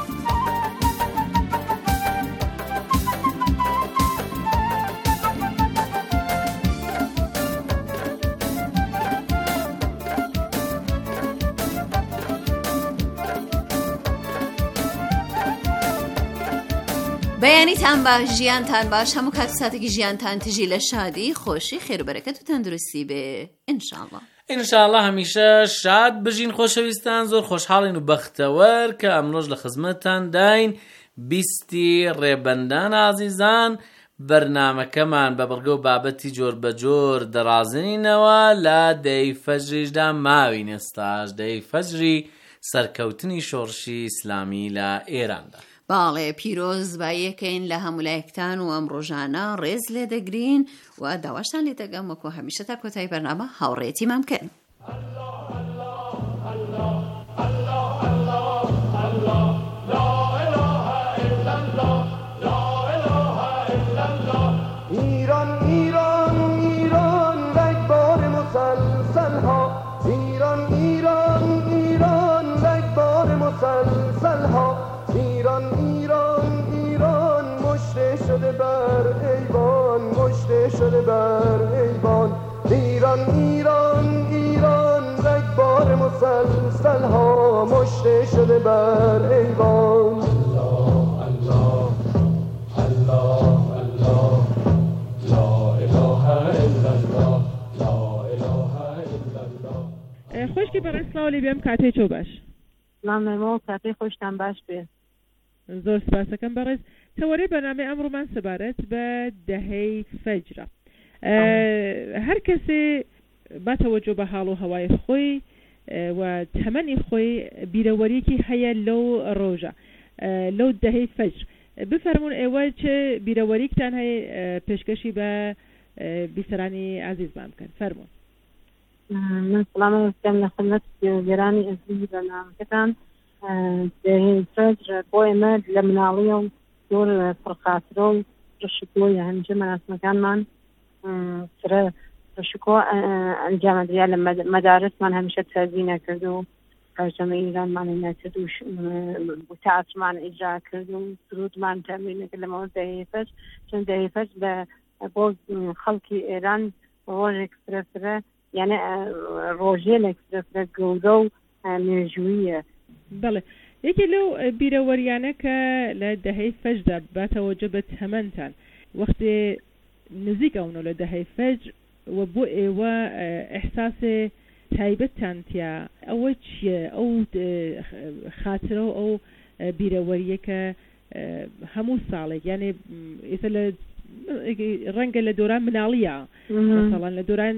بەیانیتان باش، ژیانتان باش، هەموو کات و ساتێکی ژیانتان تژی لە شادی، خۆشی، خێر و تەندروستی بێ ئینشاءڵڵا. ئینشاءڵڵا هەمیشە شاد بژین خۆشەویستان، زۆر خۆشحاڵین و بەختەوەر کە ئەمڕۆژ لە خزمەتتان داین بیستی ڕێبەندان ئازیزان بەرنامەکەمان بە بڕگە و بابەتی جۆر بە جۆر دەڕازنینەوە لە دەی فەجریشدا ماوی نێستاش دەی فەجری سەرکەوتنی شۆڕشی ئیسلامی لە ئێراندا. باڵێ پیرۆز بایەکەین لە هەمولایەکتان و ئەم ڕۆژانە ڕێز لێ دەگرین و داواشتان لێ دەگەم وەکو هەمیشە تا کۆتایی بەرنامە هاوڕێتی مام بکەن. شده بر ایوان ایران ایران ایران رگبار مسلسل ها مشته شده بر ایوان الله الله الله الله لا اله الا الله لا اله الا الله. خوشکی برای سلاولی بیم کاتی چو باش ممنون کاتی خوشتم باش بی زۆر سپاسەکەم بەڕێز تەوەرەی بەنامەی ئەمڕۆمان سەبارەت بە دەهەی فەجرە. هەر کەسێ با تەوەجۆ بە حاڵ و هەوای خۆی و تەمەنی خۆی بیرەوەریەکی هەیە لەو ڕۆژە لەو دەهەی فەجر. بفەرمونون ئێوە چه بیرەوەریکتان هەیە پێشکەشی بە بیسەرانی عەزیزمان بکەن. فەرمونون. من سڵامە دەکەم لە خزمەت گێرانی عەزیز بەرنامەکەتان. دەهەی فەجر بۆ ئێمە لە مناڵیە و زۆر پڕخاترە و ڕشکۆیە هەمیشە مەراسمەکانمان فرە ڕشکۆ ئەنجامەدرا لە مەدارسمان هەمیشە تەربی نەکرد و پەرچەمە ئیرانمانی نەکرد و تەعاترمان ئیجرا کرد و سرودمان تەمرین نەکرد لەمەوە دەهەی فەجر چون دەهەی فەجر بۆ خەڵکی ئێران ڕۆژێک فرەفرە یعنی ڕۆژێنێک فرەفرە گەورە و مێژوویە. بەڵێ یەکێ لەو بیرەوەریانە کە لە دەهەی فەجردا باتەوەجە بە تەمەنتان وەختێ نزیک ئەوونە لە دەهەی فەجر و بۆ ئێوە ئەحساسێ تایبەتتان تیا ئەوە چییە ئەو خاترە و ئەو بیرەوەریە کە هەموو ساڵێک یعنی ئێستا لە ڕەنگە لە دۆران مناڵیە مەسەڵەن لە دۆران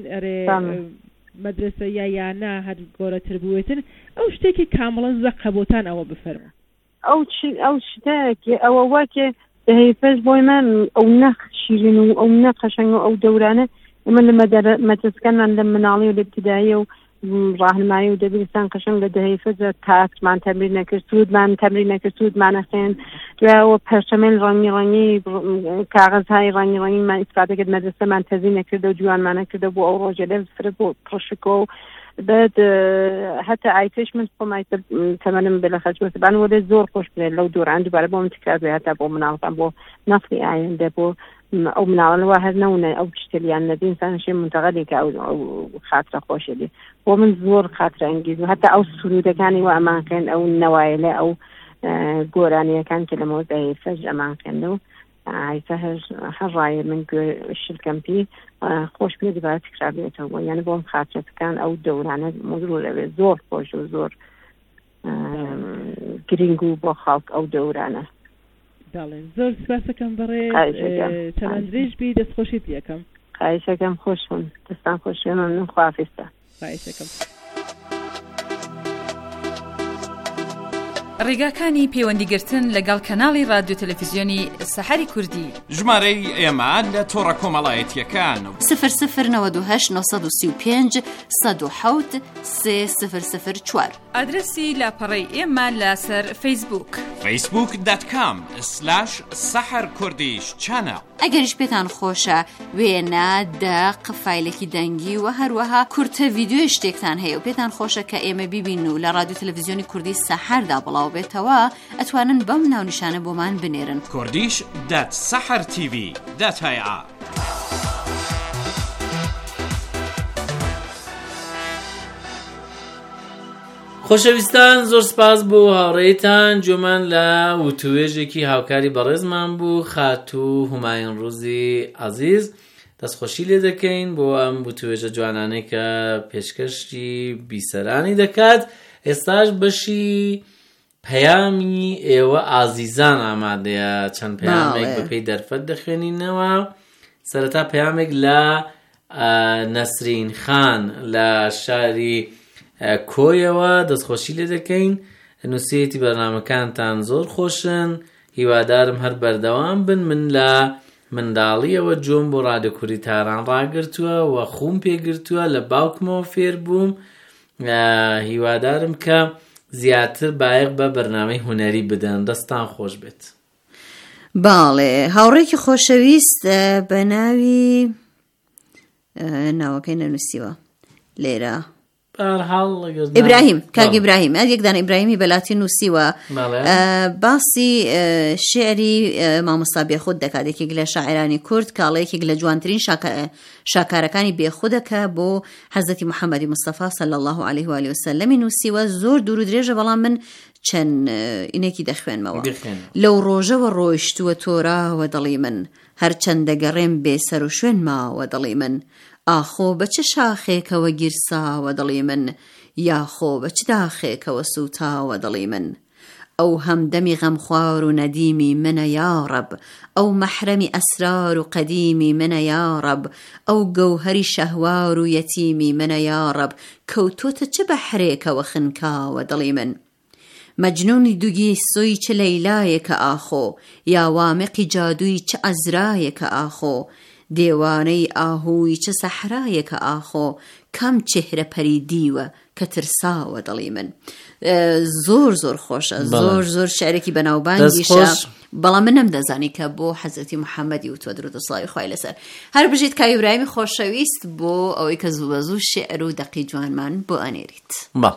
مەدرسە یا یانە هەر گۆرەتر بووێتن ئەو شتێکی کامڵەن زەقە بۆتان ئەوە بفەرمە. ئەو ئەو شتێکی ئەوە واکێ دەهەی فەجر بۆی من ئەو نەخ شیرین و ئەو نەخ قەشەنگ و ئەو دەورانە ئێمە لە مەدرسەکانمان لە مناڵی و لە ابتیدایی و ڕاهنمایی و دەبیرستان قەشەنگ لە دەهەی فەجر تەعاترمان تەمرین نەکرد سرودمان تەمرین نەکرد سرودمان نەخوێن دوایەوە پەرچەمێن ڕەنگی ڕەنگی کاغەزهای ڕەنگی ڕەنگیمان ئیستفادە کرد مەدرسەمان تەزیین نەکردە و جوانمان نەکردە بۆ ئەو ڕۆژە لێ فرە بۆ پڕشکۆ و بعد حتى عايتش من فما تمام بلا خشمة بان ولا زور خوش بلا لو دور عنده بعد بوم تكرار حتى بو من عارف بو نفسي عين ده بو او من على واحد نونه او تشتري يعني الذي انسان شيء متغلق او او خاطر خوش دي ومن زور خاطر انجز وحتى او السرود كان واماكن او النوايل او قرانيه كان كلمه زي فجأة اماكن له عايزة هالرأي من الشركة بي خوش بيدي بعد تكرار بيته يعني بوم خاطر كان أو دورانه مدرور زور خوش وزور گرنگو بۆ خەڵک ئەو دەورانە. داڵێن زۆر سپاسەکەم بەڕێ چەمەندریش بی دەستخۆشیت یەکەم. خایشەکەم خۆش بوون دەستان خۆش بێ مەمنون خوافیستە. خایشەکەم. ڕێگاکانی پەیوەندیگرتن لەگەڵ کەناڵی رادیۆ تەلەڤیزیۆنی سەحەری کوردی ژمارەی ئێمە لە تۆڕە کۆمەڵایەتیەکان سفر سفر نەوەد و هەشت نۆسەد و سی و پێنج سەد و حەوت سێ سفر سفر چوار. ئادرسی لاپەڕەی ئێمە لەسەر فەیسبووک فەیسبووک دات کام سلاش سەحەر کوردیش چانە. ئەگەریش پێتان خۆشە وێنە دەق فایلێکی دەنگی و هەروەها کورتە ڤیدیۆی شتێکتان هەیە و پێتان خۆشە کە ئێمە بیبین و لە رادیۆ تەلەڤیزیۆنی کوردی سەحەردا بڵاو بێتەوە ئەتوانن بەم ناونیشانە بۆمان بنێرن کوردیش دات سەحەر تیڤی دات هایە. خۆشەویستان زۆر سپاس بۆ هاوڕێیتان جۆمان لە وتوێژێکی هاوکاری بەڕێزمان بوو خاتوو هومایون ڕووزی عەزیز دەستخۆشی لێ دەکەین بۆ ئەم وتوێژە جوانانەی کە پێشکەشی بیسەرانی دەکات. ئێستاش بەشی پەیامی ئێوە ئازیزان ئامادەیە چەند پەیامێک بەپێی دەرفەت دەخوێنینەوە. سەرەتا پەیامێک لە نەسرین خان لە شاری کۆیەوە دەستخۆشی لێ دەکەین. نووسێتی بەرنامەکانتان زۆر خۆشن، هیوادارم هەر بەردەوام بن. من لە منداڵیەوە جۆم بۆ ڕادیۆ کوردی تاران ڕاگرتووە و خوم پێگرتووە، لە باوکمەوە فێر بووم. هیوادارم کە زیاتر بایەق بە بەرنامەی هونەری بدەن. دەستان خۆش بێت. باڵێ هاوڕێکی خۆشەویست بە ناوی ناوەکەی نەنووسیوە لێرە ئیبراهیم، کاک ئیبراهیم، یەکدان ئیبراهیمی بەلاتی نووسیوە باسی شعری مامۆستا بێخود دەکات، یەکێک لە شاعرانی کورد کاڵەیەکێک لە جوانترین شاکارەکانی بێخودەکە بۆ حەزەتی محەممەدی مستەفا صلی الله علیه و آله وسلم نووسیوە. زۆر دوور و درێژە، بەڵام من چەند ئینێکی دەخوێنمەوە. لەو ڕۆژەوە ڕۆیشتووە تۆراوە دڵی من، هەرچەند دەگەڕێم بێسەر و شوێن ماوە دڵی من. ئاخۆ بە چه شاخێکەوە گیرساوە دڵی من، یاخۆ بە چ داخێکەوە سوتاوە دڵی من. ئەو هەمدەمی غەمخوار و نەدیمی منە یاڕەب، ئەو مەحرەمی ئەسرار و قەدیمی منە یاڕەب، ئەو گەوهەری شەهوار و یەتیمی منە یاڕەب، کەوتۆتە چه بەحرێکەوە خنکاوە دڵی من. مەجنونی دووگی سۆی چه لەیلایەکە ئاخۆ، یا وامقی جادووی چه ئەزرایەکە ئاخۆ، دێوانەی ئاهووی چه سەحرایەکە ئاخۆ، کام چهرە پەریدیوە کە ترساوە دڵی من. زۆر زۆر خۆشە، زۆر زۆر شعرێکی بەناوبانگیشە، بەڵام من نەمدەزانی کە بۆ حەزەتی محەممەدی و تۆ درود و سڵاوی خوای لەسەر هەر بژیت کاک ئیبراهیمی خۆشەویست بۆ ئەوەی کە زوو بەزوو شعر و دەقی جوانمان بۆ ئەنێریت. با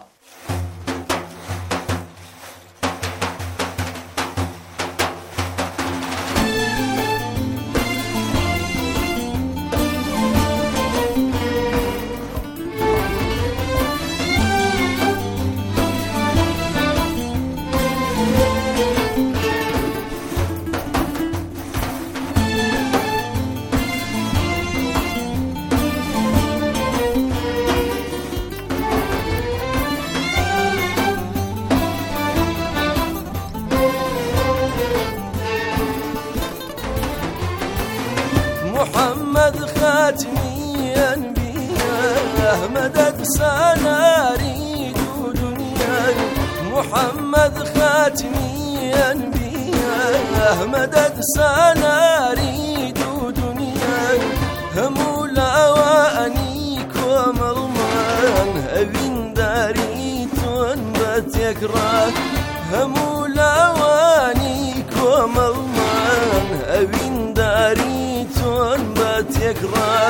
محمد خاتمي أنبياء مدد سناري دنيا، محمد خاتمي أنبياء مدد سناري دنيا، هم لوانيك ومرمان أبين داري تنبت يكره، هم لوانيك ومرمان أبين داري تنبت يكره.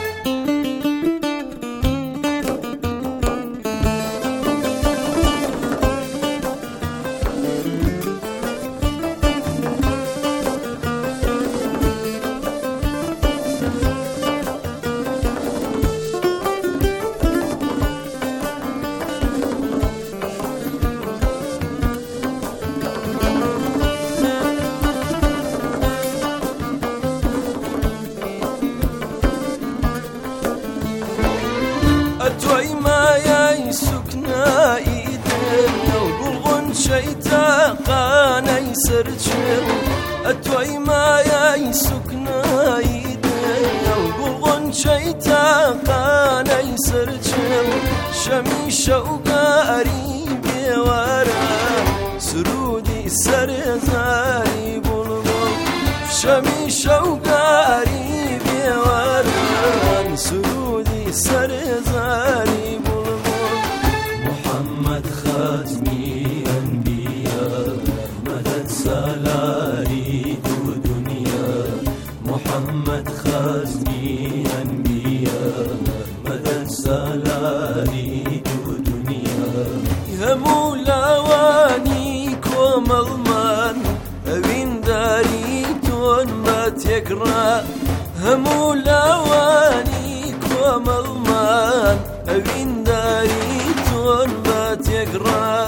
أتوي ما يسكنا إيدنا وقلغن شيتا قانا يسرجر، أتوي ما يسكنا إيدنا وقلغن شيتا قانا يسرجر، شمي شوقا أريبي ورا سرودي سرزاري بلبل، شمي شوقا أريبي ورا سرودي سرزاري بلبل. محمد خاتمي أنبياء مدد سالاري دنيا، محمد خاتمي أنبياء مدد سالاري دنيا، همو لوانيك وملمان أبين داري تنبت يكره، همو لوانيك وملمان أبين داري تنبت يكره.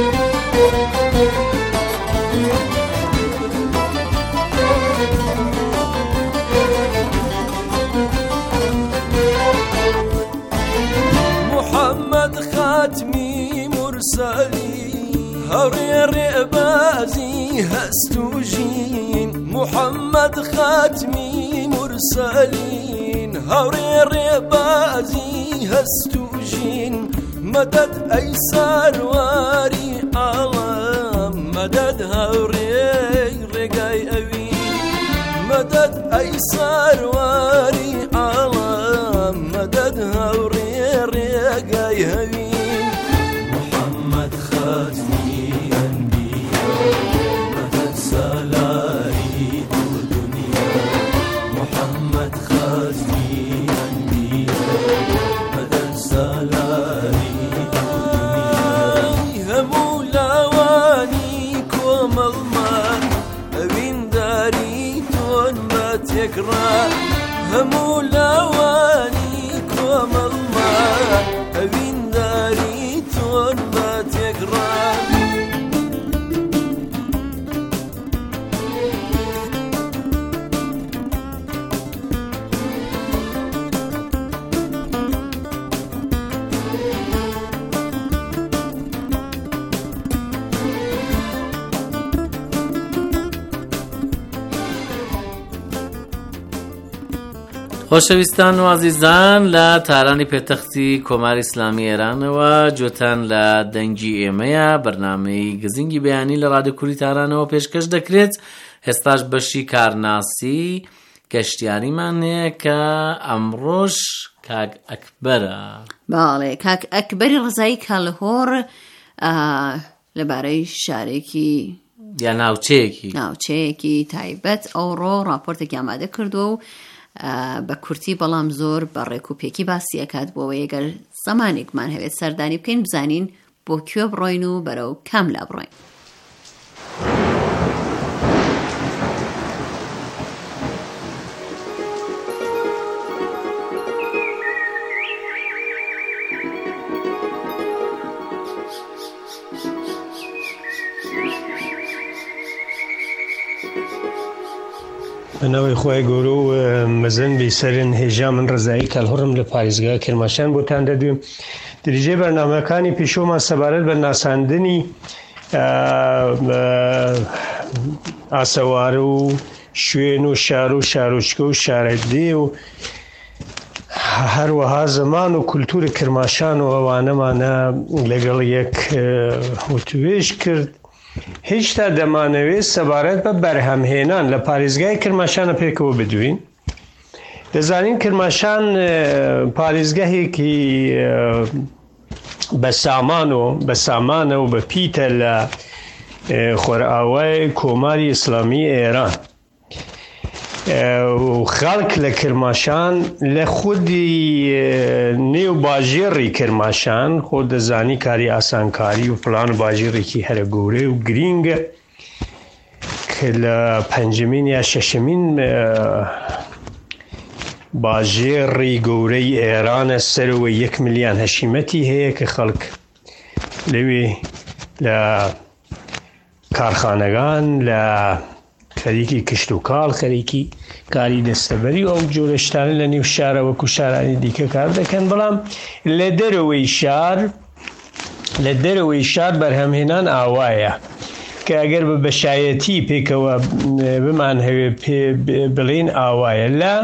محمد خاتمی مرسلی هەڕێ ڕێبازی هەستوژین محەممەد خاتمی مرسەلین هەڕێ ڕێبازی هەستوژین مەدەد ئەی سارواری ئاڵام مەدەد هەوڕێی ڕێگای ئەوین مەدەد ئەی سارواری ئاڵام مەدەد هەوڕێ ڕێگای هەوین محەممەد خاتمی سالاری دنیا محمد خاتمی انبیا مدد سالاری دنیا همو لاوانی کومل من اوین داری تون با تکرار همو لاوانی کومل من اوین داری تون با تکرار خۆشەویستان و عزیزان لە تارانی پێتەختی کۆماری ئیسلامی ئێرانەوە جوتان لە دەنگی ئێمەیە بەرنامەی گزینگی بەیانی لە ڕادیۆ کوردی تارانەوە پێشکەش دەکرێت. هێستاش بەشی کارناسی گەشتیاریمان هەیە کە ئەمڕۆژ کاک ئەکبەرە. باڵێ کاک ئەکبەری ڕزایی کاڵهۆڕ لەبارەی شارێکی یا ناوچەیەکی ناوچەیەکی تایبەت ئەوڕۆ راپۆرتێکی ئامادە کردو و بە کورتی بەڵام زۆر بە ڕێک و پێکی باسی ئەکات بۆەوە ئەگەر زەمانێکمان هەوێت سەردانی بکەین بزانین بۆ کوێ بڕۆین و بەرەو کام لا بڕۆین. بەناوی خۆی گەورە و مەزن بیسەرن هێژا من ڕزایی کاڵهۆڕم لە پارێزگا کرماشان بۆتان دەدوێم. دریجێ بەرنامەکانی پێشۆمان سەبارەت بە ناساندنی ئاسەوارە و شوێن و شار و شارۆچکە و شارەدێ و هەروەها زەمان و کولتوری کرماشان و ئەوانەمانە لەگەڵ یەک وتوێژ کرد. هیچ تا دەمانەوێت سەبارەت بە بەرهەمهێنان لە پارێزگای کرماشانە پێکەوە بدوین. دەزانین کرماشان پارێزگەهێکی بە سامان و بە سامانە و بە پیتە لە خۆرئاوای کۆماری ئیسلامی ئێران و خەڵک لە کرماشان لە خودی نێو باژێڕی کرماشان خۆ دەزانی کاری ئاسانکاری و فڵان و باژێڕێکی هەرە گەورەی و گرینگە کە لە پەنجەمین یا شەشەمین باژێڕی گەورەی ئێرانە سەرەوە یەک ملیان هەشیمەتی هەیە کە خەڵک لەوێ لە کارخانەکان لە خەریکی کشت و کاڵ خەریکی کاری دەستەبەری و ئەو جۆرە شتانە لە نێو شارە وەکو شارانی دیکە کار دەکەن. بەڵام لە دەرەوەی شار لە دەرەوەی شار بەرهەمهێنان ئاوایە کە ئەگەر بە بەشایەتی پێکەوە بمان هەوێ بڵێن ئاوایە. لە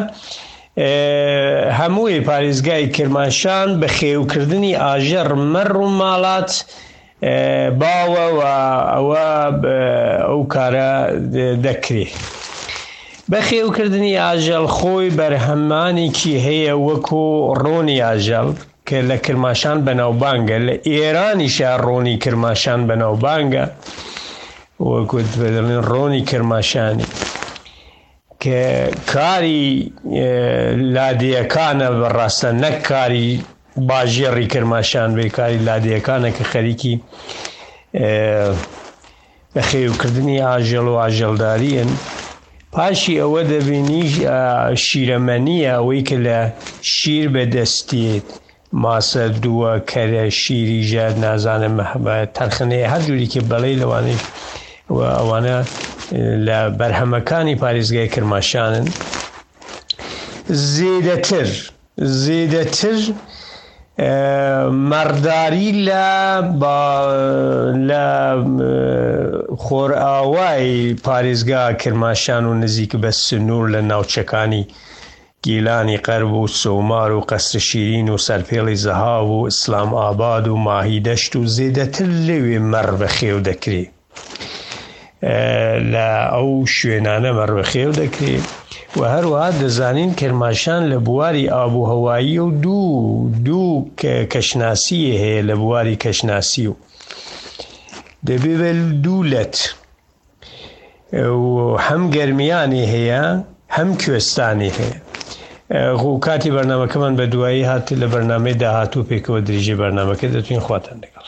هەمووی پارێزگای کرماشان بە خێوکردنی ئاژەڕ مەڕ و ماڵات باوە و ئەوە ئەو کارە دەکرێت. بە خێوکردنی ئاژەڵ خۆی بەرهەمانێکی هەیە وەکو ڕۆنی ئاژەڵ کە لە کرماشان بەناوبانگە، لە ئێرانیشە ڕۆنی کرماشان بەناوبانگە وەکو بەدەڵێن ڕۆنی کرماشانی کە کاری لادیەکانە بەڕاستە نەک کاری باژێڕی کرماشان بێ، کاری لادیەکانە کە خەریکی بە خێوکردنی ئاژەڵ و ئاژەڵداریەن. پاشی ئەوە دەبینی شیرەمەنیە، ئەوەی کە لە شیر بەدەستێت ماسە دووە کەرە شیری ژەر نازانم تەرخنەیە هەر جووری کە بەڵێ لەوانەی ئەوانە لە بەرهەمەکانی پارێزگای کرماشانن زیدەتر زیدەتر مەڕداری لە لە خۆرئاوای پارێزگا کرماشان و نزیک بە سنوور لە ناوچەکانی گیلانی قەرب و سۆمار و قەسر شیرین و سەرپێڵی زەهاو و ئیسلام ئاباد و ماهی دەشت و زیدەتر لەوێ مەڕ بەخێو دەکرێت لە ئەو شوێنانە مەڕ بەخێو دەکرێت و هەروەها دەزانین کرماشان لە بواری ئابوهەوایی و دوو دوو کەشناسیە هەیە لە بواری کەشناسی و دەبێ دوولەت و هەم گەرمیانی هەیە هەم کوێستانی هەیە و کاتی بەرنامەکەمان بە دوایی هات لە بەرنامەی داهاتوو پێکەوە دریژەی بەرنامەکە دەتوین خواتان لەگەڵ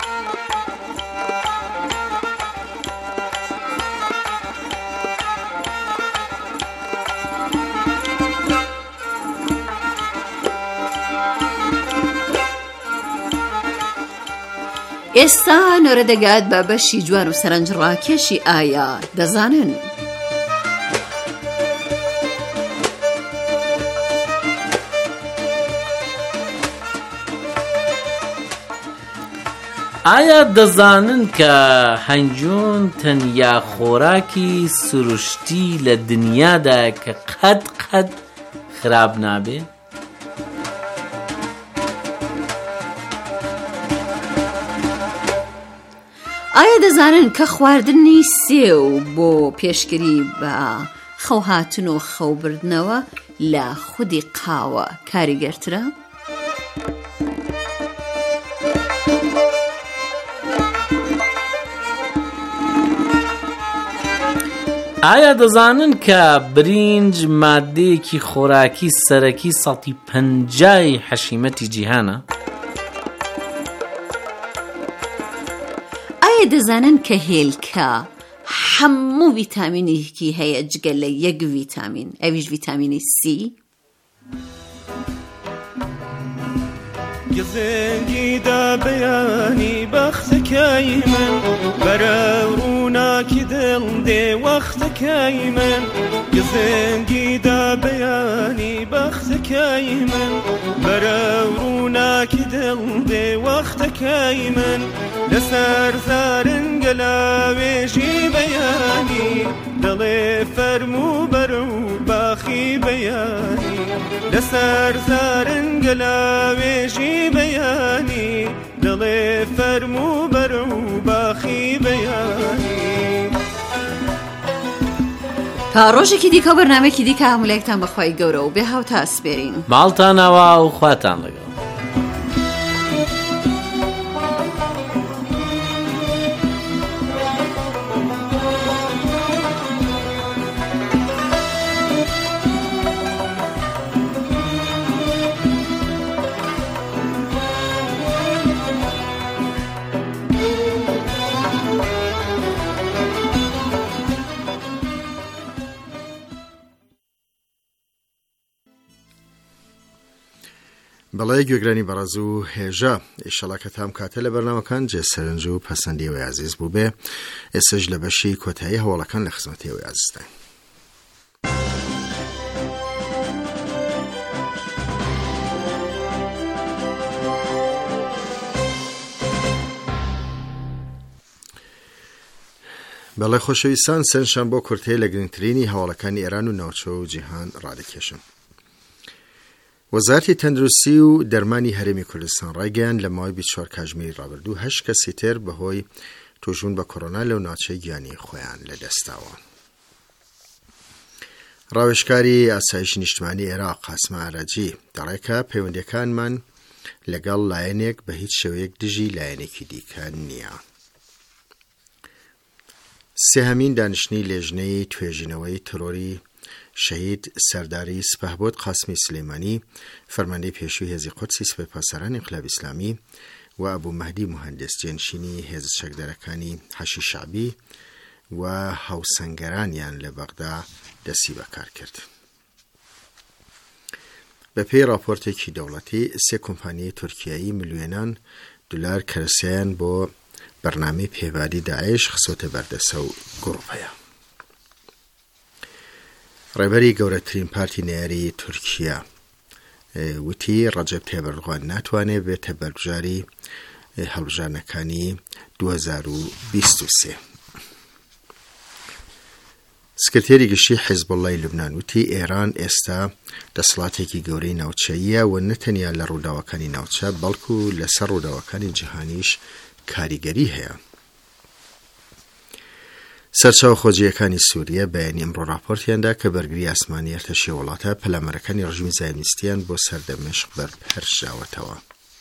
ئێستا نۆرە دەگات بە بەشی جوان و سەرنجڕاکێشی ئایا دەزانن. ئایا دەزانن کە هەنجۆن تەنیا خۆراکی سروشتی لە دنیادا کە قەت قەت خراپ نابێ؟ ئایا دەزانن کە خواردنی سێو بۆ پێشگیری بە خەوهاتن و خەوبردنەوە لە خودی قاوە کاریگەرترە؟ ئایا دەزانن کە برینج مادەیەکی خۆراکی سەرەکی سەڵی پەنجای حەشیمەتی جیهانە؟ ئایا دەزانن کە هێلکە هەموو ڤیتامینێکی هەیە جگە لە یەک ڤیتامین، ئەویش ڤیتامینی سی؟ گزنگیدا بەیانی بەختەکەی من بەرە ڕووناکی دڵ دێ وەختەکەی من گزنگیدا بەیانی بەختەکەی من بەرە ڕووناکی دڵ دێ وەختەکەی من لەسەر زارنگە لاوێژی بەیانی دڵێ فەرموو بەرە و باخی بەیانی لەسەر زارنگە لاوێژی بەیانی دڵێ فەرموو بەرە و باخی بەیانی. تا ڕۆژێکی دیکە و بەرنامێکی دیکە هەمولایەکتان بەخوای گەورە و بێ هاو تا ئەسپێرین. ماڵتان ئەوە و خواتان لەگەڵ. بەڵێ گوێگرانی بەڕێز و هێژە ئیشەڵا کە تام کاتە لە بەرنامەکان جێ سەرنج و پەسەندیەوەی عەزیز بوو بێ ئێستاش لە بەشی کۆتایی هەواڵەکان لە خزمەتیەوەی عەزیزتان. بەڵێ خۆشەویستان سێنشان بۆ کورتەیە لە گرنگترینی هەواڵەکانی ئێران و ناوچە و جیهان ڕادەکێشن. وەزارەتی تەندروستی و دەرمانی هەرێمی کوردستان ڕایگەیاند لە ماوەی بیست و چوار کاتژمێری ڕابردوو هەشت کەسی تر بەهۆی تووشبوون بە کۆڕۆنا لەو ناوچەی گیانی خۆیان لەدەستاوە. ڕاوێژکاری ئاسایشی نیشتیمانی عێراق قاسم ئاراجی دەڕێکە پەیوەندیەکانمان لەگەڵ لایەنێک بە هیچ شێوەیەک دژی لایەنێکی دیکە نییە. سێهەمین دانیشتنی لێژنەی توێژینەوەی ترۆری شەهید سەرداری سپەهبۆت قاسمی سلێمانی فەرماندەی پێشووی هێزی قودسی سپای پاسەرانی ئینقلابی ئیسلامی و ئەبوو مەهدی موهەندس جێنشینی هێز چەکدەرەکانی حەشی شەعبی و هاوسەنگەرانیان لە بەغدا دەستی بەکار کرد. بە پێی راپۆرتێکی دەوڵەتی سێ کۆمپانیای تورکیایی ملیۆنان دلار کەرەسیان بۆ بەرنامەی پێبادی داعش خسۆتە بەردەسە و گروپەیە. ڕێبەری گەورەترین پارتی نەیاری تورکیا وتی ڕەجەب تایب ئەردوغان ناتوانێت بێتە بەرگژاری هەڵبژارنەکانی دوو هەزار و بیست و سێ. سکرتێری گشتی حیزبوڵڵای لوبنان وتی ئێران ئێستا دەسەڵاتێکی گەورەی ناوچەیە و نەتەنیا لە ڕووداوەکانی ناوچە بەڵکو لەسەر ڕووداوەکانی جیهانیش کاریگەری هەیە. سەرچاوە خۆجیەکانی سووریە بەیانی ئەمڕۆ راپۆرتیاندا کە بەرگری ئاسمانی ئەرتەشی وڵاتە پەلامەرەکانی ڕژیمی زایۆنیستیان بۆ سەر دەمەشق بەرپەرشاوەتەوە.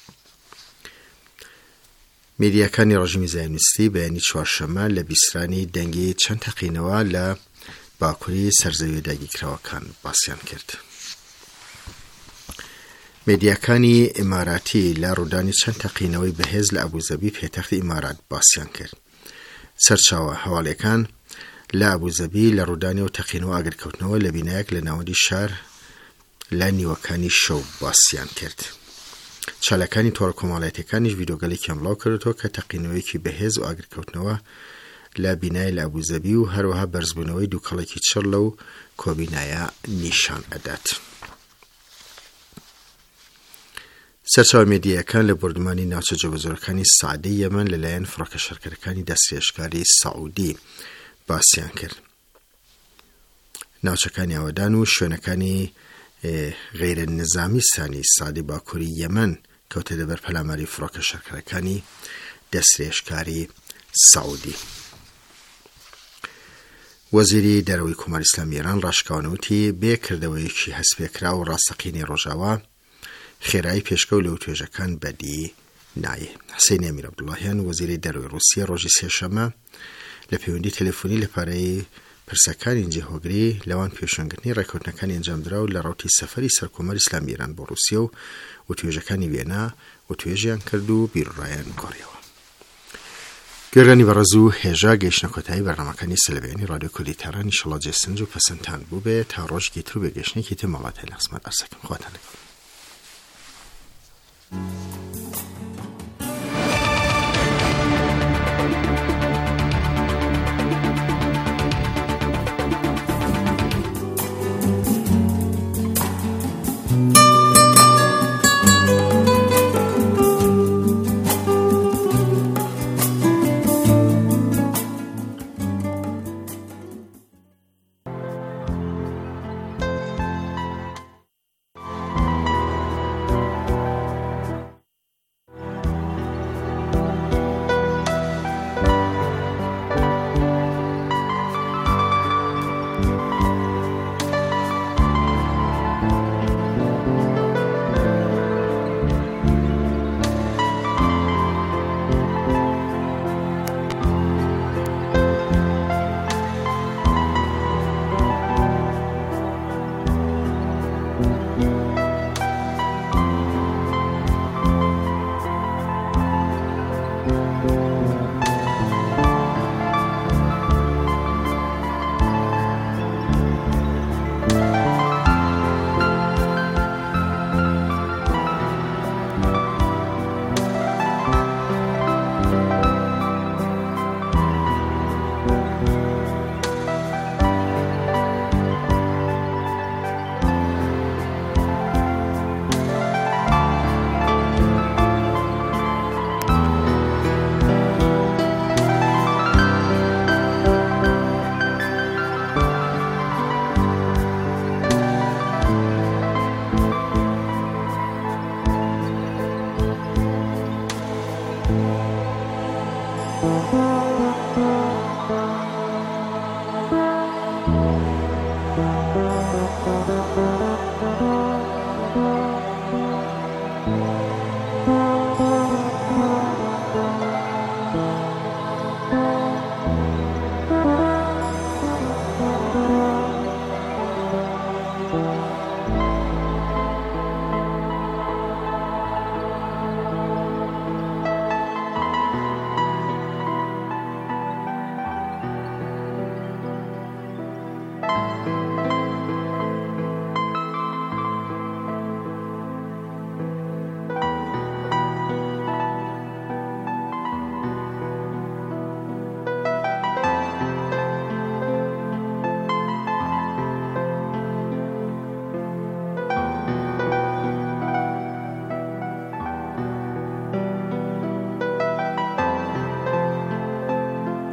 میدیاکانی ڕژیمی زایۆنیستی بەیانی چوارشەممە لە بیسرانی دەنگی چەند تەقینەوە لە باکووری سەرزەویە داگیرکراوەکان باسییان کرد. میدیاکانی ئیماراتی لە ڕوودانی چەند تەقینەوەی بەهێز لە ئەبوزەبی پێتەختی ئیمارات باسییان کرد. سەرچاوە هەواڵەکان لە ئەبوزەبی لە ڕوودانی و تەقینەوە ئاگرکەوتنەوە لە بینایەک لە ناوەندی شار لە نیوەکانی شەو باسییان کرد. چالەکانی تۆڕە کۆمەڵایەتیەکانیش ڤیدۆگەلێکیان بڵاو کردەوە کە تەقینەوەیەکی بەهێز و ئاگرکەوتنەوە لە بینای لە ئەبوزەبی و هەروەها بەرزبوونەوەی دووکەڵێکی چڕ لەو کۆبینایە نیشان ئەدات. سەرچاوە میدیاکان لە بردومانی ناوچە جێبەجێڕەکانی سەعدی یەمەن لەلایەن فڕۆکەشەرکەرەکانی دەستێشکاری سەعودی باسییان کرد. ناوچەکانی ئاوەدان و شوێنەکانی غیرە نظامی سانی سادی باکووری یەمەن کەوتە دەبەر پەلاماری فڕۆکەشەرکەرەکانی دەستێشکاری سەعودی. وەزیری دەرەوەی کۆماری ئیسلامی ئێران ڕاشکاوانەوتی بێ کردەوەیەکی هەسپێکرا و ڕاستەقینی ڕۆژاوا خێرایی پێشکە و لەو توێژەکان بەدی نایە. حسین ئەمیر عەبدوڵڵاهیان وەزیری دەرەوەی رووسیا ڕۆژی سێشەممە لە پەیوەندی تەلەفۆنی لەپارەی پرسەکانی جێهۆگری لەوان پێشەنگرتنی ڕێکەوتنەکانی ئەنجامدرا و لە ڕوتی سەفەری سەرکۆمەری ئیسلامی ئێران بۆ رووسیا و وتوێژەکانی وێنا و توێژیان کرد و بیرڕایان گۆڕیەوە. گوێرانی بەڕێز و هێژا گەیشتنە کۆتایی بەرنامەکانی سلەبەیانی ڕادیۆ کوردی تاران ئینشەڵڵا جێسنج و پەسەندتان بوو بێت تا ڕۆژێکی تر و بێگەشتنێکی تر ماڵات هەیە لە خزمەت ئەرسەکەم. خواتان لەگەڵ.